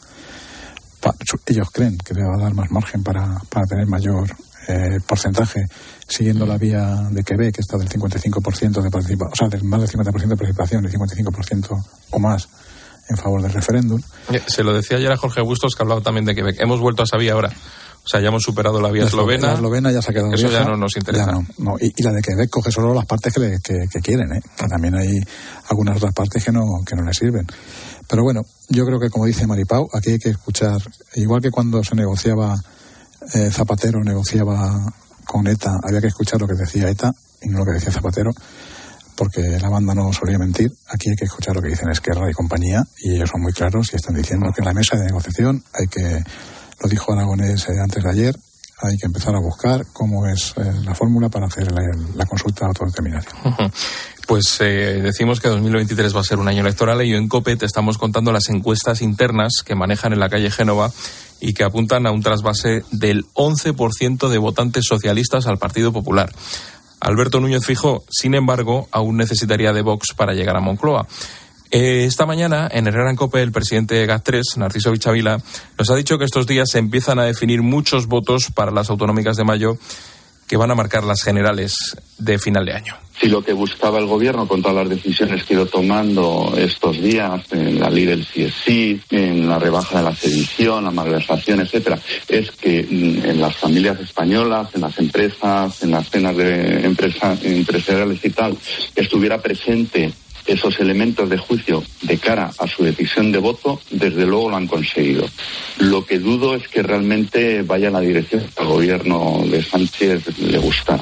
Pa, ellos creen que le va a dar más margen para, para tener mayor eh, porcentaje, siguiendo la vía de Quebec, que está del cincuenta y cinco por ciento de participación, o sea, del más del cincuenta por ciento de participación, el cincuenta y cinco por ciento o más en favor del referéndum. Se lo decía ayer a Jorge Bustos, que hablaba también de Quebec. Hemos vuelto a esa vía ahora. O sea, ya hemos superado la vía la eslovena. La eslovena ya se ha quedado Eso vieja, ya no nos interesa. No, no. Y, y la de Quebec coge solo las partes que, le, que, que quieren, ¿eh? Que también hay algunas otras partes que no, que no le sirven. Pero bueno, yo creo que, como dice Maripau, aquí hay que escuchar, igual que cuando se negociaba, eh, Zapatero negociaba con ETA, había que escuchar lo que decía ETA y no lo que decía Zapatero, porque la banda no solía mentir. Aquí hay que escuchar lo que dicen Esquerra y compañía, y ellos son muy claros y están diciendo que en la mesa de negociación hay que, lo dijo Aragonés eh, antes de ayer, hay que empezar a buscar cómo es eh, la fórmula para hacer la, la consulta de autodeterminación. Uh-huh. Pues eh, decimos que dos mil veintitrés va a ser un año electoral y en COPE te estamos contando las encuestas internas que manejan en la calle Génova y que apuntan a un trasvase del once por ciento de votantes socialistas al Partido Popular. Alberto Núñez Feijóo, sin embargo, aún necesitaría de Vox para llegar a Moncloa. Eh, esta mañana, en Herrera en COPE, el presidente GAT tres, Narciso Vichavila, nos ha dicho que estos días se empiezan a definir muchos votos para las autonómicas de mayo que van a marcar las generales de final de año. Si lo que buscaba el gobierno con todas las decisiones que ha ido tomando estos días, en la ley del sí es sí, en la rebaja de la sedición, la malversación, etcétera, es que en las familias españolas, en las empresas, en las cenas de empresas empresariales y tal, estuviera presente esos elementos de juicio de cara a su decisión de voto, desde luego lo han conseguido. Lo que dudo es que realmente vaya en la dirección que al gobierno de Sánchez le gustara.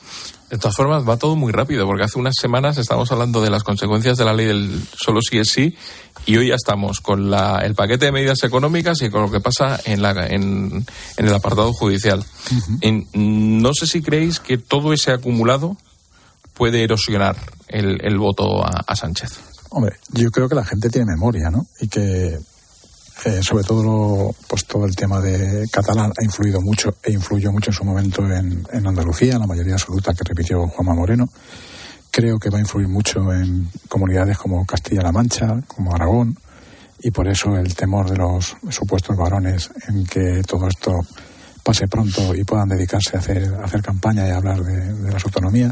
De todas formas, va todo muy rápido, porque hace unas semanas estábamos hablando de las consecuencias de la ley del solo sí es sí, y hoy ya estamos con la, el paquete de medidas económicas y con lo que pasa en, la, en, en el apartado judicial. Uh-huh. En, no sé si creéis que todo ese acumulado puede erosionar el, el voto a, a Sánchez. Hombre, yo creo que la gente tiene memoria, ¿no? Y que eh, sobre todo lo, pues todo el tema de catalán ha influido mucho e influyó mucho en su momento en, en Andalucía, en la mayoría absoluta que repitió Juanma Moreno. Creo que va a influir mucho en comunidades como Castilla-La Mancha, como Aragón, y por eso el temor de los supuestos varones en que todo esto pase pronto y puedan dedicarse a hacer, a hacer campaña y a hablar de, de las autonomías.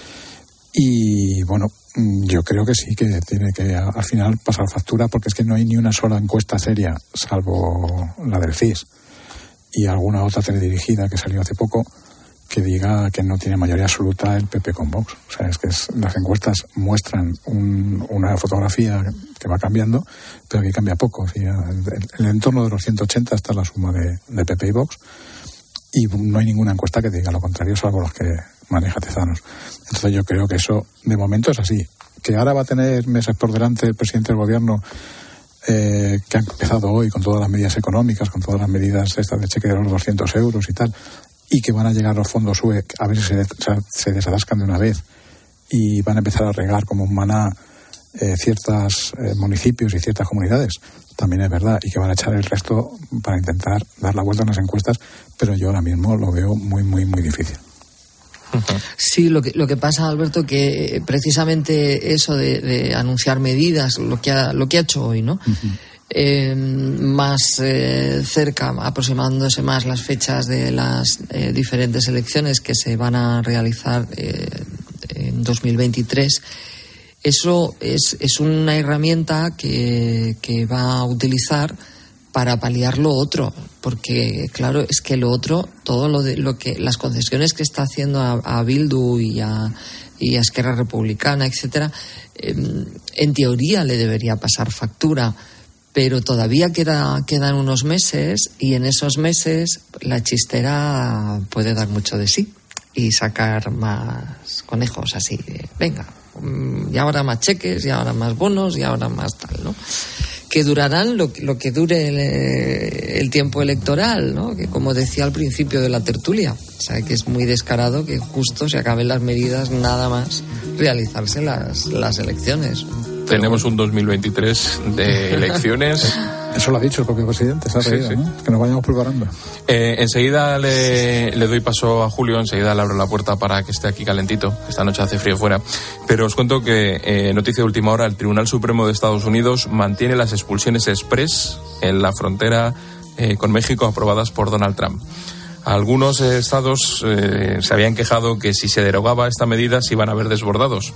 Y bueno, yo creo que sí, que tiene que al final pasar factura, porque es que no hay ni una sola encuesta seria, salvo la del C I S y alguna otra teledirigida que salió hace poco, que diga que no tiene mayoría absoluta el P P con Vox. O sea, es que es, las encuestas muestran un, una fotografía que va cambiando, pero que cambia poco. ¿Sí? En el entorno de los ciento ochenta está la suma de, de P P y Vox, y no hay ninguna encuesta que diga lo contrario, salvo los que maneja Tezanos. Entonces yo creo que eso de momento es así. Que ahora va a tener meses por delante el presidente del gobierno, eh, que ha empezado hoy con todas las medidas económicas, con todas las medidas estas de cheque de los doscientos euros y tal, y que van a llegar los fondos U E, a ver si se, se desatascan de una vez y van a empezar a regar como un maná eh, ciertos eh, municipios y ciertas comunidades. También es verdad, y que van a echar el resto para intentar dar la vuelta a las encuestas, pero yo ahora mismo lo veo muy, muy, muy difícil. Sí, lo que, lo que pasa, Alberto, que precisamente eso de, de anunciar medidas, lo que ha, lo que ha hecho hoy, ¿no? Uh-huh. Eh, más eh, cerca, aproximándose más las fechas de las eh, diferentes elecciones que se van a realizar eh, en dos mil veintitrés, eso es, es una herramienta que, que va a utilizar para paliar lo otro, porque claro, es que lo otro, todo lo de lo que las concesiones que está haciendo a, a Bildu y a y a Esquerra Republicana, etcétera, eh, en teoría le debería pasar factura, pero todavía queda quedan unos meses y en esos meses la chistera puede dar mucho de sí y sacar más conejos así de, venga, y ahora más cheques, y ahora más bonos, y ahora más tal, ¿no? Que durarán lo, lo que dure el, el tiempo electoral, ¿no? Que como decía al principio de la tertulia, o sea, que es muy descarado que justo se acaben las medidas nada más realizarse las, las elecciones. Tenemos un dos mil veintitrés de elecciones. Eso lo ha dicho el propio presidente, se ha reído, sí, sí. ¿no? Que nos vayamos preparando. Eh, enseguida le, le doy paso a Julio, enseguida le abro la puerta para que esté aquí calentito. Esta noche hace frío fuera. Pero os cuento que, eh, noticia de última hora, el Tribunal Supremo de Estados Unidos mantiene las expulsiones express en la frontera eh, con México aprobadas por Donald Trump. Algunos eh, estados eh, se habían quejado que si se derogaba esta medida se iban a ver desbordados,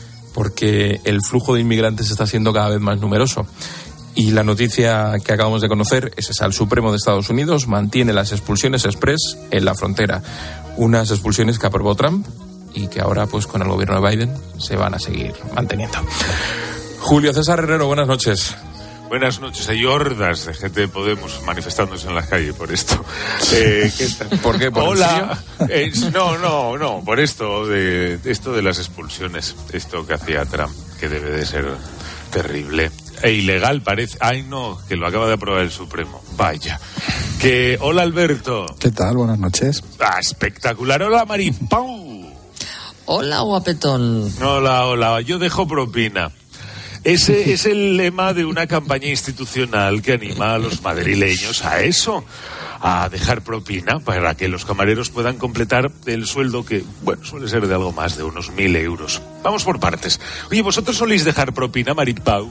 porque el flujo de inmigrantes está siendo cada vez más numeroso. Y la noticia que acabamos de conocer es esa: el Supremo de Estados Unidos mantiene las expulsiones express en la frontera. Unas expulsiones que aprobó Trump y que ahora, pues con el gobierno de Biden, se van a seguir manteniendo. Julio César Herrero, buenas noches. Buenas noches. Hay hordas de gente de Podemos manifestándose en las calles por esto. Eh, ¿qué tal? ¿Por qué? ¿Por Hola. Eh, no, no, no. Por esto de esto de las expulsiones. Esto que hacía Trump, que debe de ser terrible e ilegal, parece. Ay, no, que lo acaba de aprobar el Supremo. Vaya. Que hola, Alberto. ¿Qué tal? Buenas noches. Ah, espectacular. Hola, Maripau. Hola, guapetón. Hola, hola. Yo dejo propina. Ese es el lema de una campaña institucional que anima a los madrileños a eso, a dejar propina para que los camareros puedan completar el sueldo que, bueno, suele ser de algo más de unos mil euros. Vamos por partes. Oye, ¿vosotros soléis dejar propina, Maripau?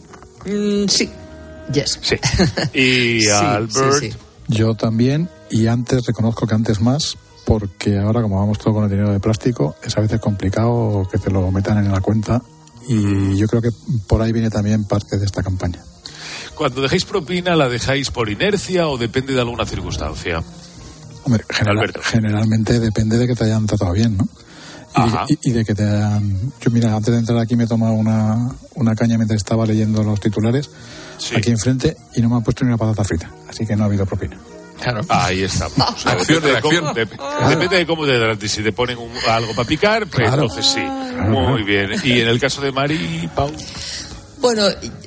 Mm, sí. Yes. Sí. Y sí, Albert. Sí, sí. Yo también, y antes reconozco que antes más, porque ahora como vamos todo con el dinero de plástico, es a veces complicado que te lo metan en la cuenta, y yo creo que por ahí viene también parte de esta campaña. Cuando dejáis propina, ¿la dejáis por inercia o depende de alguna circunstancia? Hombre, general, generalmente depende de que te hayan tratado bien, ¿no? Y, y, y de que te hayan... Yo, mira, antes de entrar aquí me he tomado una, una caña mientras estaba leyendo los titulares, sí, aquí enfrente, y no me han puesto ni una patata frita, así que no ha habido propina. Claro. Ahí estamos. O sea, acción, depende, de cómo, de, claro. depende de cómo te trates. Si te ponen un, algo para picar, pues claro, entonces sí. Claro, muy claro. bien. Y en el caso de Mari, Pau. Bueno,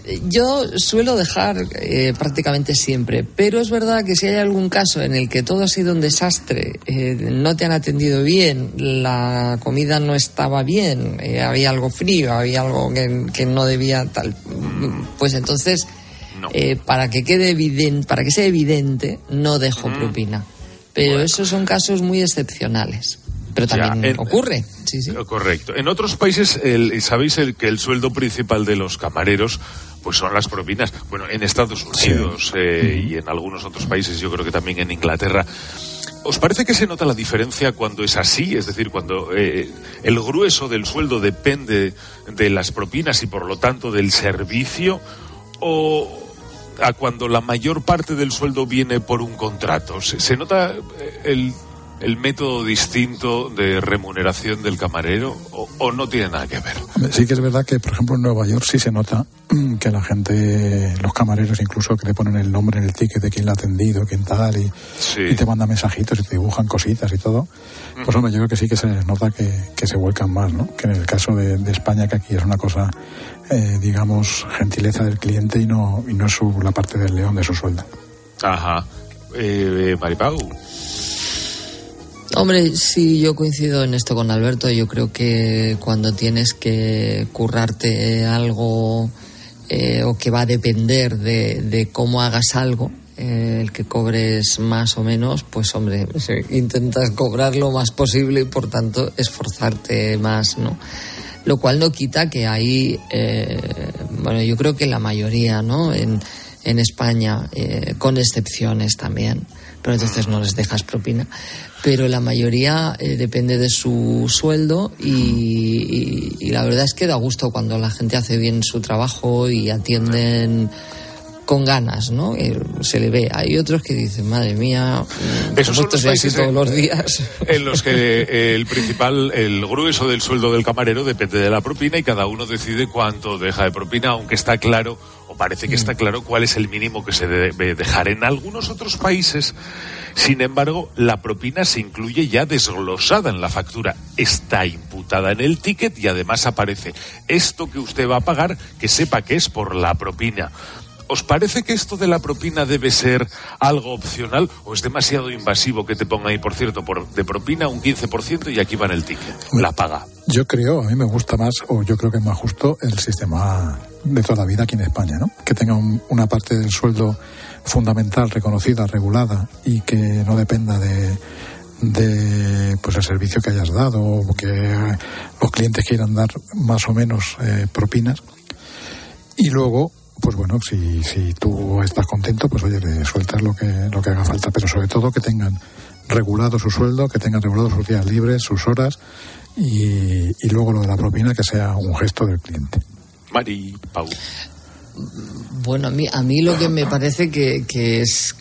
yo suelo dejar eh, prácticamente siempre, pero es verdad que si hay algún caso en el que todo ha sido un desastre, eh, no te han atendido bien, la comida no estaba bien, eh, había algo frío, había algo que, que no debía tal, pues entonces, no. eh, para que quede evidente, para que sea evidente, no dejo mm. propina. Pero bueno, esos son casos muy excepcionales. Pero también ya, en, ocurre. Sí, sí. Correcto. En otros países, el, sabéis el, que el sueldo principal de los camareros pues son las propinas. Bueno, en Estados Unidos sí. eh, y en algunos otros países, yo creo que también en Inglaterra. ¿Os parece que se nota la diferencia cuando es así? Es decir, cuando eh, el grueso del sueldo depende de las propinas y por lo tanto del servicio, o a cuando la mayor parte del sueldo viene por un contrato. ¿Se, se nota el... el método distinto de remuneración del camarero o, o no tiene nada que ver? Sí que es verdad que, por ejemplo, en Nueva York sí se nota que la gente, los camareros incluso, que le ponen el nombre en el ticket de quién la ha atendido, quién tal, y, sí. y te mandan mensajitos y te dibujan cositas y todo. Pues hombre, yo creo que sí que se les nota que, que se vuelcan más, ¿no? Que en el caso de, de España, que aquí es una cosa, eh, digamos, gentileza del cliente y no, y no es su, la parte del león de su sueldo. Ajá. Eh, Maripau. Hombre, sí, yo coincido en esto con Alberto. Yo creo que cuando tienes que currarte algo eh, o que va a depender de, de cómo hagas algo, eh, el que cobres más o menos, pues hombre, intentas cobrar lo más posible y por tanto esforzarte más, ¿no? Lo cual no quita que hay, eh, bueno, yo creo que la mayoría, ¿no? En, en España, eh, con excepciones también, pero entonces no les dejas propina. Pero la mayoría eh, depende de su sueldo y, y, y la verdad es que da gusto cuando la gente hace bien su trabajo y atienden con ganas, ¿no? Eh, se le ve. Hay otros que dicen, madre mía, esos son esto los se hace países todos en, los días. En los que eh, el principal, el grueso del sueldo del camarero depende de la propina y cada uno decide cuánto deja de propina, aunque está claro, o parece que está claro, cuál es el mínimo que se debe dejar. En algunos otros países, sin embargo, la propina se incluye ya desglosada en la factura. Está imputada en el ticket y además aparece esto que usted va a pagar, que sepa que es por la propina. ¿Os parece que esto de la propina debe ser algo opcional o es demasiado invasivo que te ponga ahí, por cierto, por, de propina un quince por ciento y aquí va en el ticket? La paga. Yo creo, a mí me gusta más, o yo creo que es más justo el sistema de toda la vida aquí en España, ¿no? Que tenga un, una parte del sueldo fundamental, reconocida, regulada y que no dependa de... de pues el servicio que hayas dado o que los clientes quieran dar más o menos eh, propinas. Y luego, pues bueno, si, si tú estás contento, pues oye, le sueltas lo que, lo que haga falta, pero sobre todo que tengan regulado su sueldo, que tengan regulado sus días libres, sus horas y, y luego lo de la propina que sea un gesto del cliente. Mari Pau. Bueno, a mí, a mí lo que me parece que, que es,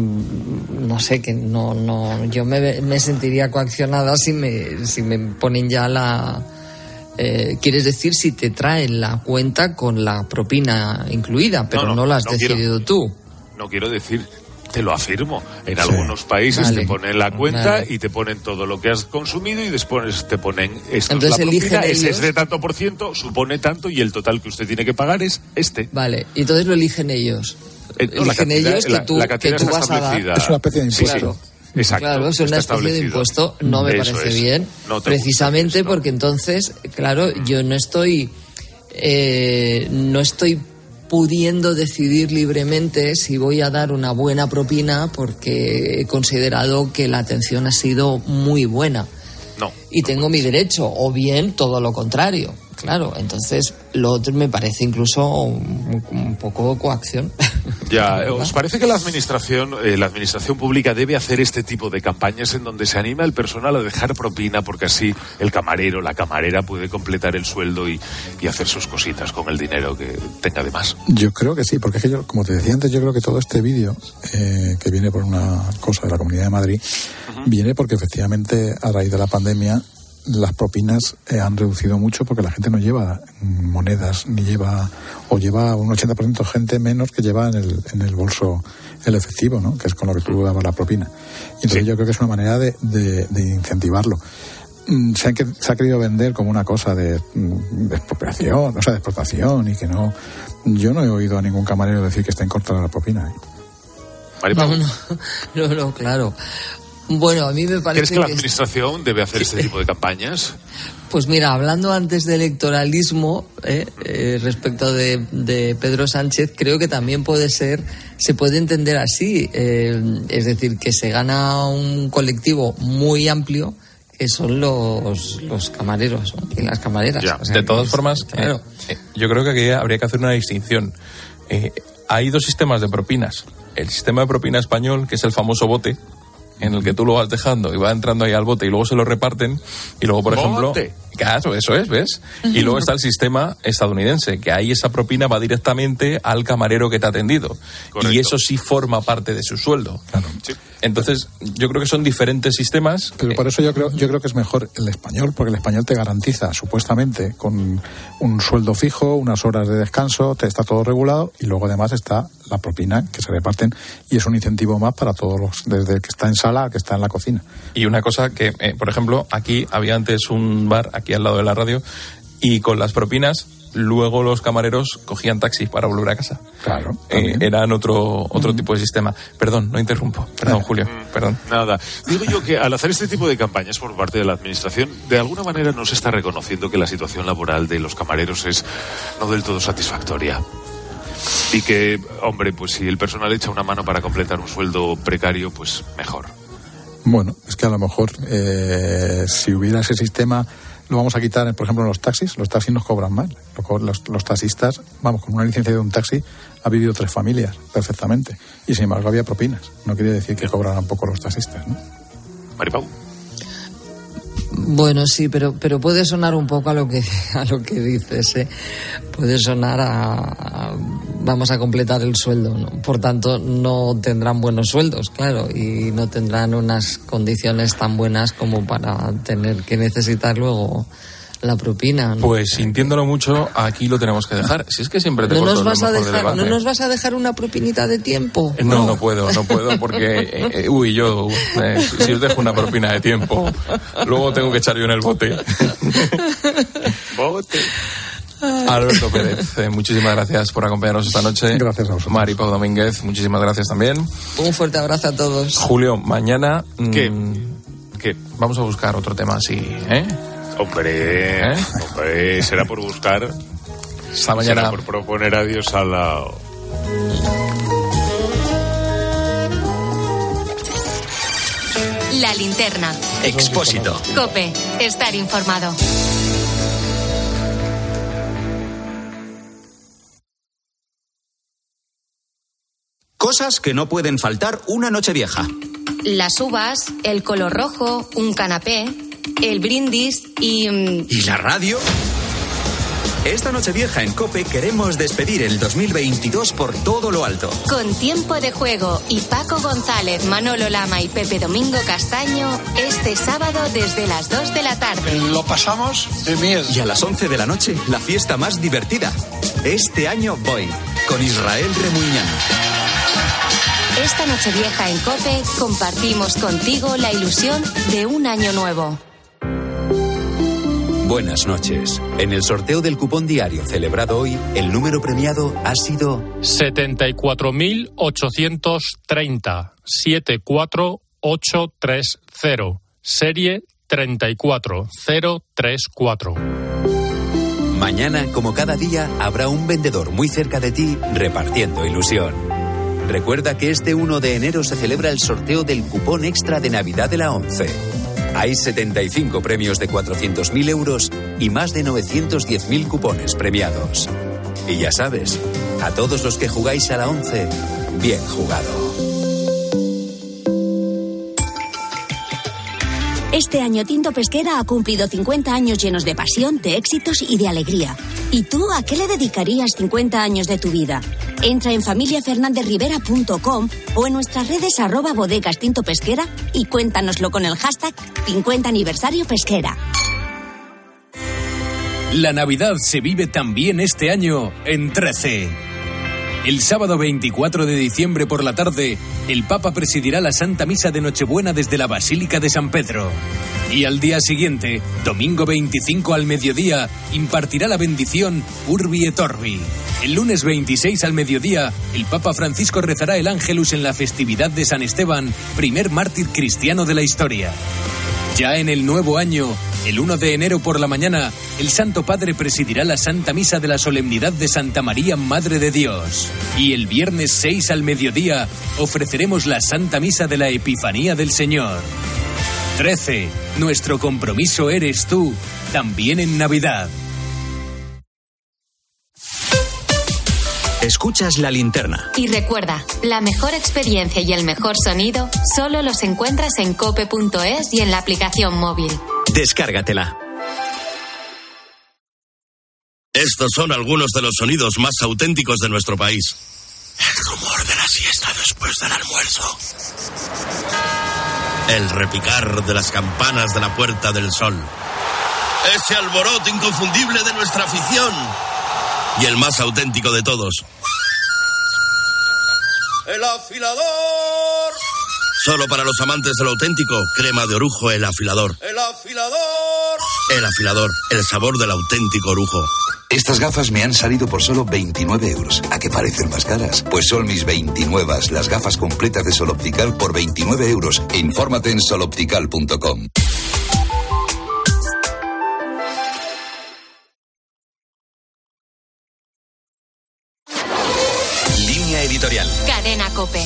no sé, que no, no, yo me, me sentiría coaccionada si me, si me ponen ya la, eh, quieres decir si te traen la cuenta con la propina incluida, pero no, no, no la has no decidido quiero, tú. No quiero decir, te lo afirmo, en sí. Algunos países vale. Te ponen la cuenta vale. Y te ponen todo lo que has consumido y después te ponen esto. Entonces es la propina, ese es de tanto por ciento, supone tanto y el total que usted tiene que pagar es este. Vale, y entonces lo eligen ellos. Eh, no, eligen la cantidad, ellos que tú, la, la que tú vas a dar. Es una especie de impuesto. Claro. Exacto, claro, es una especie de impuesto, no me Eso parece es. bien, no precisamente gusta, porque entonces, claro, yo no estoy, eh, no estoy pudiendo decidir libremente si voy a dar una buena propina porque he considerado que la atención ha sido muy buena. No. Y no tengo mi derecho, o bien todo lo contrario. Claro, entonces lo otro me parece incluso un, un poco coacción. Ya, ¿os parece que la administración, eh, la administración pública debe hacer este tipo de campañas en donde se anima al personal a dejar propina porque así el camarero, la camarera puede completar el sueldo y, y hacer sus cositas con el dinero que tenga de más? Yo creo que sí, porque es que yo, como te decía antes, yo creo que todo este vídeo eh, que viene por una cosa de la Comunidad de Madrid, uh-huh. viene porque efectivamente a raíz de la pandemia las propinas eh, han reducido mucho porque la gente no lleva monedas ni lleva o lleva un ochenta por ciento gente menos que lleva en el, en el bolso el efectivo, ¿no? Que es con lo que tú dabas la propina. Y entonces sí. Yo creo que es una manera de, de, de incentivarlo. Se, han, se ha querido vender como una cosa de, de expropiación, o sea, de explotación y que no. Yo no he oído a ningún camarero decir que está en contra de la propina. ¿eh? No, no, no, no, claro. Bueno, a mí me parece ¿Crees que la administración debe hacer este tipo de campañas? Pues mira, hablando antes de electoralismo, eh, eh, respecto de, de Pedro Sánchez, creo que también puede ser, se puede entender así, eh, es decir, que se gana un colectivo muy amplio, que son los, los camareros, ¿no? Y las camareras. Ya, o sea, de todas es, formas, claro. eh, yo creo que aquí habría que hacer una distinción. Eh, hay dos sistemas de propinas. El sistema de propina español, que es el famoso bote, en el que tú lo vas dejando y va entrando ahí al bote y luego se lo reparten y luego, por ejemplo... Claro, eso es, ¿ves? Y luego está el sistema estadounidense, que ahí esa propina va directamente al camarero que te ha atendido. Correcto. Y eso sí forma parte de su sueldo. Claro. Sí. Entonces, yo creo que son diferentes sistemas. Pero por eso yo creo, yo creo que es mejor el español, porque el español te garantiza, supuestamente, con un sueldo fijo, unas horas de descanso, te está todo regulado, y luego además está la propina que se reparten, y es un incentivo más para todos los, desde el que está en sala al que está en la cocina. Y una cosa que, eh, por ejemplo, aquí había antes un bar, aquí al lado de la radio, y con las propinas luego los camareros cogían taxis para volver a casa. Claro. Eh, eran otro otro mm. tipo de sistema. Perdón, no interrumpo. Perdón, Julio. Mm, perdón. Nada. Digo yo que al hacer este tipo de campañas por parte de la administración, de alguna manera no se está reconociendo que la situación laboral de los camareros es no del todo satisfactoria. Y que, hombre, pues si el personal echa una mano para completar un sueldo precario, pues mejor. Bueno, es que a lo mejor eh, si hubiera ese sistema... Lo vamos a quitar, por ejemplo, en los taxis. Los taxis nos cobran mal. Los, los taxistas, vamos, con una licencia de un taxi ha vivido tres familias perfectamente. Y sin embargo había propinas. No quiere decir que cobraran poco los taxistas, ¿no? Maripau. Bueno, sí, pero pero puede sonar un poco a lo que a lo que dices, ¿eh? Puede sonar a, a vamos a completar el sueldo, ¿no? Por tanto, no tendrán buenos sueldos, claro, y no tendrán unas condiciones tan buenas como para tener que necesitar luego la propina, ¿no? Pues sintiéndolo mucho, aquí lo tenemos que dejar. Si es que siempre te no corto nos vas lo a mejor del dejar, no debate. nos vas a dejar una propinita de tiempo. No, no, no puedo, no puedo porque, eh, eh, uy, yo, eh, si os dejo una propina de tiempo, luego tengo que echar yo en el bote. Bote. Alberto Pérez, eh, muchísimas gracias por acompañarnos esta noche. Gracias a vosotros. Mari Pau Domínguez, muchísimas gracias también. Un fuerte abrazo a todos. Julio, mañana ¿Qué? Mmm, ¿Qué? Vamos a buscar otro tema así, ¿eh? Hombre, ¿Eh? hombre, será por buscar, Hasta mañana. será por proponer a Dios al lado. La linterna. Expósito. COPE. Estar informado. Cosas que no pueden faltar una noche vieja. Las uvas, el color rojo, un canapé, el brindis y... ¿Y la radio? Esta noche vieja en COPE queremos despedir el dos mil veintidós por todo lo alto. Con Tiempo de Juego y Paco González, Manolo Lama y Pepe Domingo Castaño, este sábado desde las dos de la tarde. Lo pasamos de miedo. Y a las once de la noche, la fiesta más divertida. Este año voy, con Israel Remuñán. Esta noche vieja en COPE compartimos contigo la ilusión de un año nuevo. Buenas noches. En el sorteo del cupón diario celebrado hoy, el número premiado ha sido setenta y cuatro mil ochocientos treinta, setenta y cuatro mil ochocientos treinta, serie treinta y cuatro mil treinta y cuatro. Mañana, como cada día, habrá un vendedor muy cerca de ti repartiendo ilusión. Recuerda que este uno de enero se celebra el sorteo del cupón extra de Navidad de la ONCE. Hay setenta y cinco premios de cuatrocientos mil euros y más de novecientos diez mil cupones premiados. Y ya sabes, a todos los que jugáis a la ONCE, bien jugado. Este año Tinto Pesquera ha cumplido cincuenta años llenos de pasión, de éxitos y de alegría. ¿Y tú a qué le dedicarías cincuenta años de tu vida? Entra en familia fernandez rivera punto com o en nuestras redes arroba bodegas Tinto Pesquera y cuéntanoslo con el hashtag cincuenta aniversario pesquera. La Navidad se vive también este año en trece. El sábado veinticuatro de diciembre por la tarde, el Papa presidirá la Santa Misa de Nochebuena desde la Basílica de San Pedro. Y al día siguiente, domingo veinticinco al mediodía, impartirá la bendición Urbi et Orbi. El lunes veintiséis al mediodía, el Papa Francisco rezará el Ángelus en la festividad de San Esteban, primer mártir cristiano de la historia. Ya en el nuevo año, el uno de enero por la mañana, el Santo Padre presidirá la Santa Misa de la Solemnidad de Santa María, Madre de Dios. Y el viernes seis al mediodía, ofreceremos la Santa Misa de la Epifanía del Señor. trece. Nuestro compromiso eres tú, también en Navidad. Escuchas La Linterna. Y recuerda, la mejor experiencia y el mejor sonido solo los encuentras en cope punto es y en la aplicación móvil. Descárgatela. Estos son algunos de los sonidos más auténticos de nuestro país. El rumor de la siesta después del almuerzo. El repicar de las campanas de la Puerta del Sol. Ese alboroto inconfundible de nuestra afición. Y el más auténtico de todos. ¡El afilador! Solo para los amantes de lo auténtico, crema de orujo El Afilador. ¡El afilador! El Afilador, el sabor del auténtico orujo. Estas gafas me han salido por solo veintinueve euros. ¿A qué parecen más caras? Pues son mis veintinuevas, las gafas completas de Sol Optical por veintinueve euros. Infórmate en sol optical punto com. Línea editorial. Cadena COPE.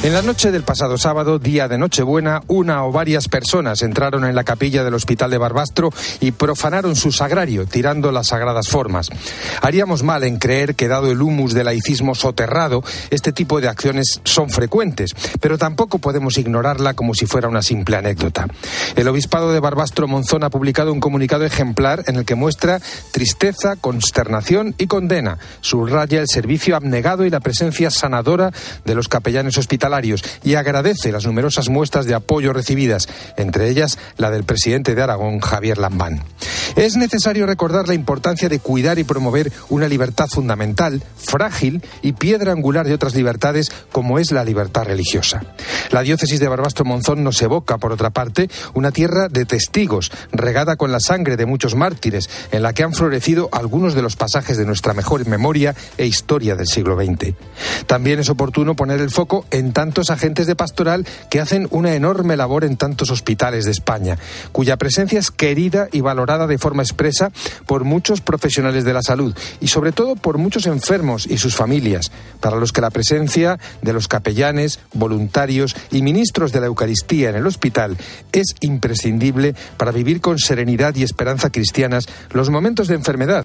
En la noche del pasado sábado, día de Nochebuena, una o varias personas entraron en la capilla del Hospital de Barbastro y profanaron su sagrario, tirando las sagradas formas. Haríamos mal en creer que, dado el humus del laicismo soterrado, este tipo de acciones son frecuentes, pero tampoco podemos ignorarla como si fuera una simple anécdota. El Obispado de Barbastro Monzón ha publicado un comunicado ejemplar en el que muestra tristeza, consternación y condena. Subraya el servicio abnegado y la presencia sanadora de los capellanes hospitalarios y agradece las numerosas muestras de apoyo recibidas, entre ellas la del presidente de Aragón, Javier Lambán. Es necesario recordar la importancia de cuidar y promover una libertad fundamental, frágil y piedra angular de otras libertades, como es la libertad religiosa. La diócesis de Barbastro Monzón nos evoca, por otra parte, una tierra de testigos, regada con la sangre de muchos mártires, en la que han florecido algunos de los pasajes de nuestra mejor memoria e historia del siglo veinte. También es oportuno poner el foco en tantos agentes de pastoral que hacen una enorme labor en tantos hospitales de España, cuya presencia es querida y valorada de forma expresa por muchos profesionales de la salud y sobre todo por muchos enfermos y sus familias, para los que la presencia de los capellanes, voluntarios y ministros de la Eucaristía en el hospital es imprescindible para vivir con serenidad y esperanza cristianas los momentos de enfermedad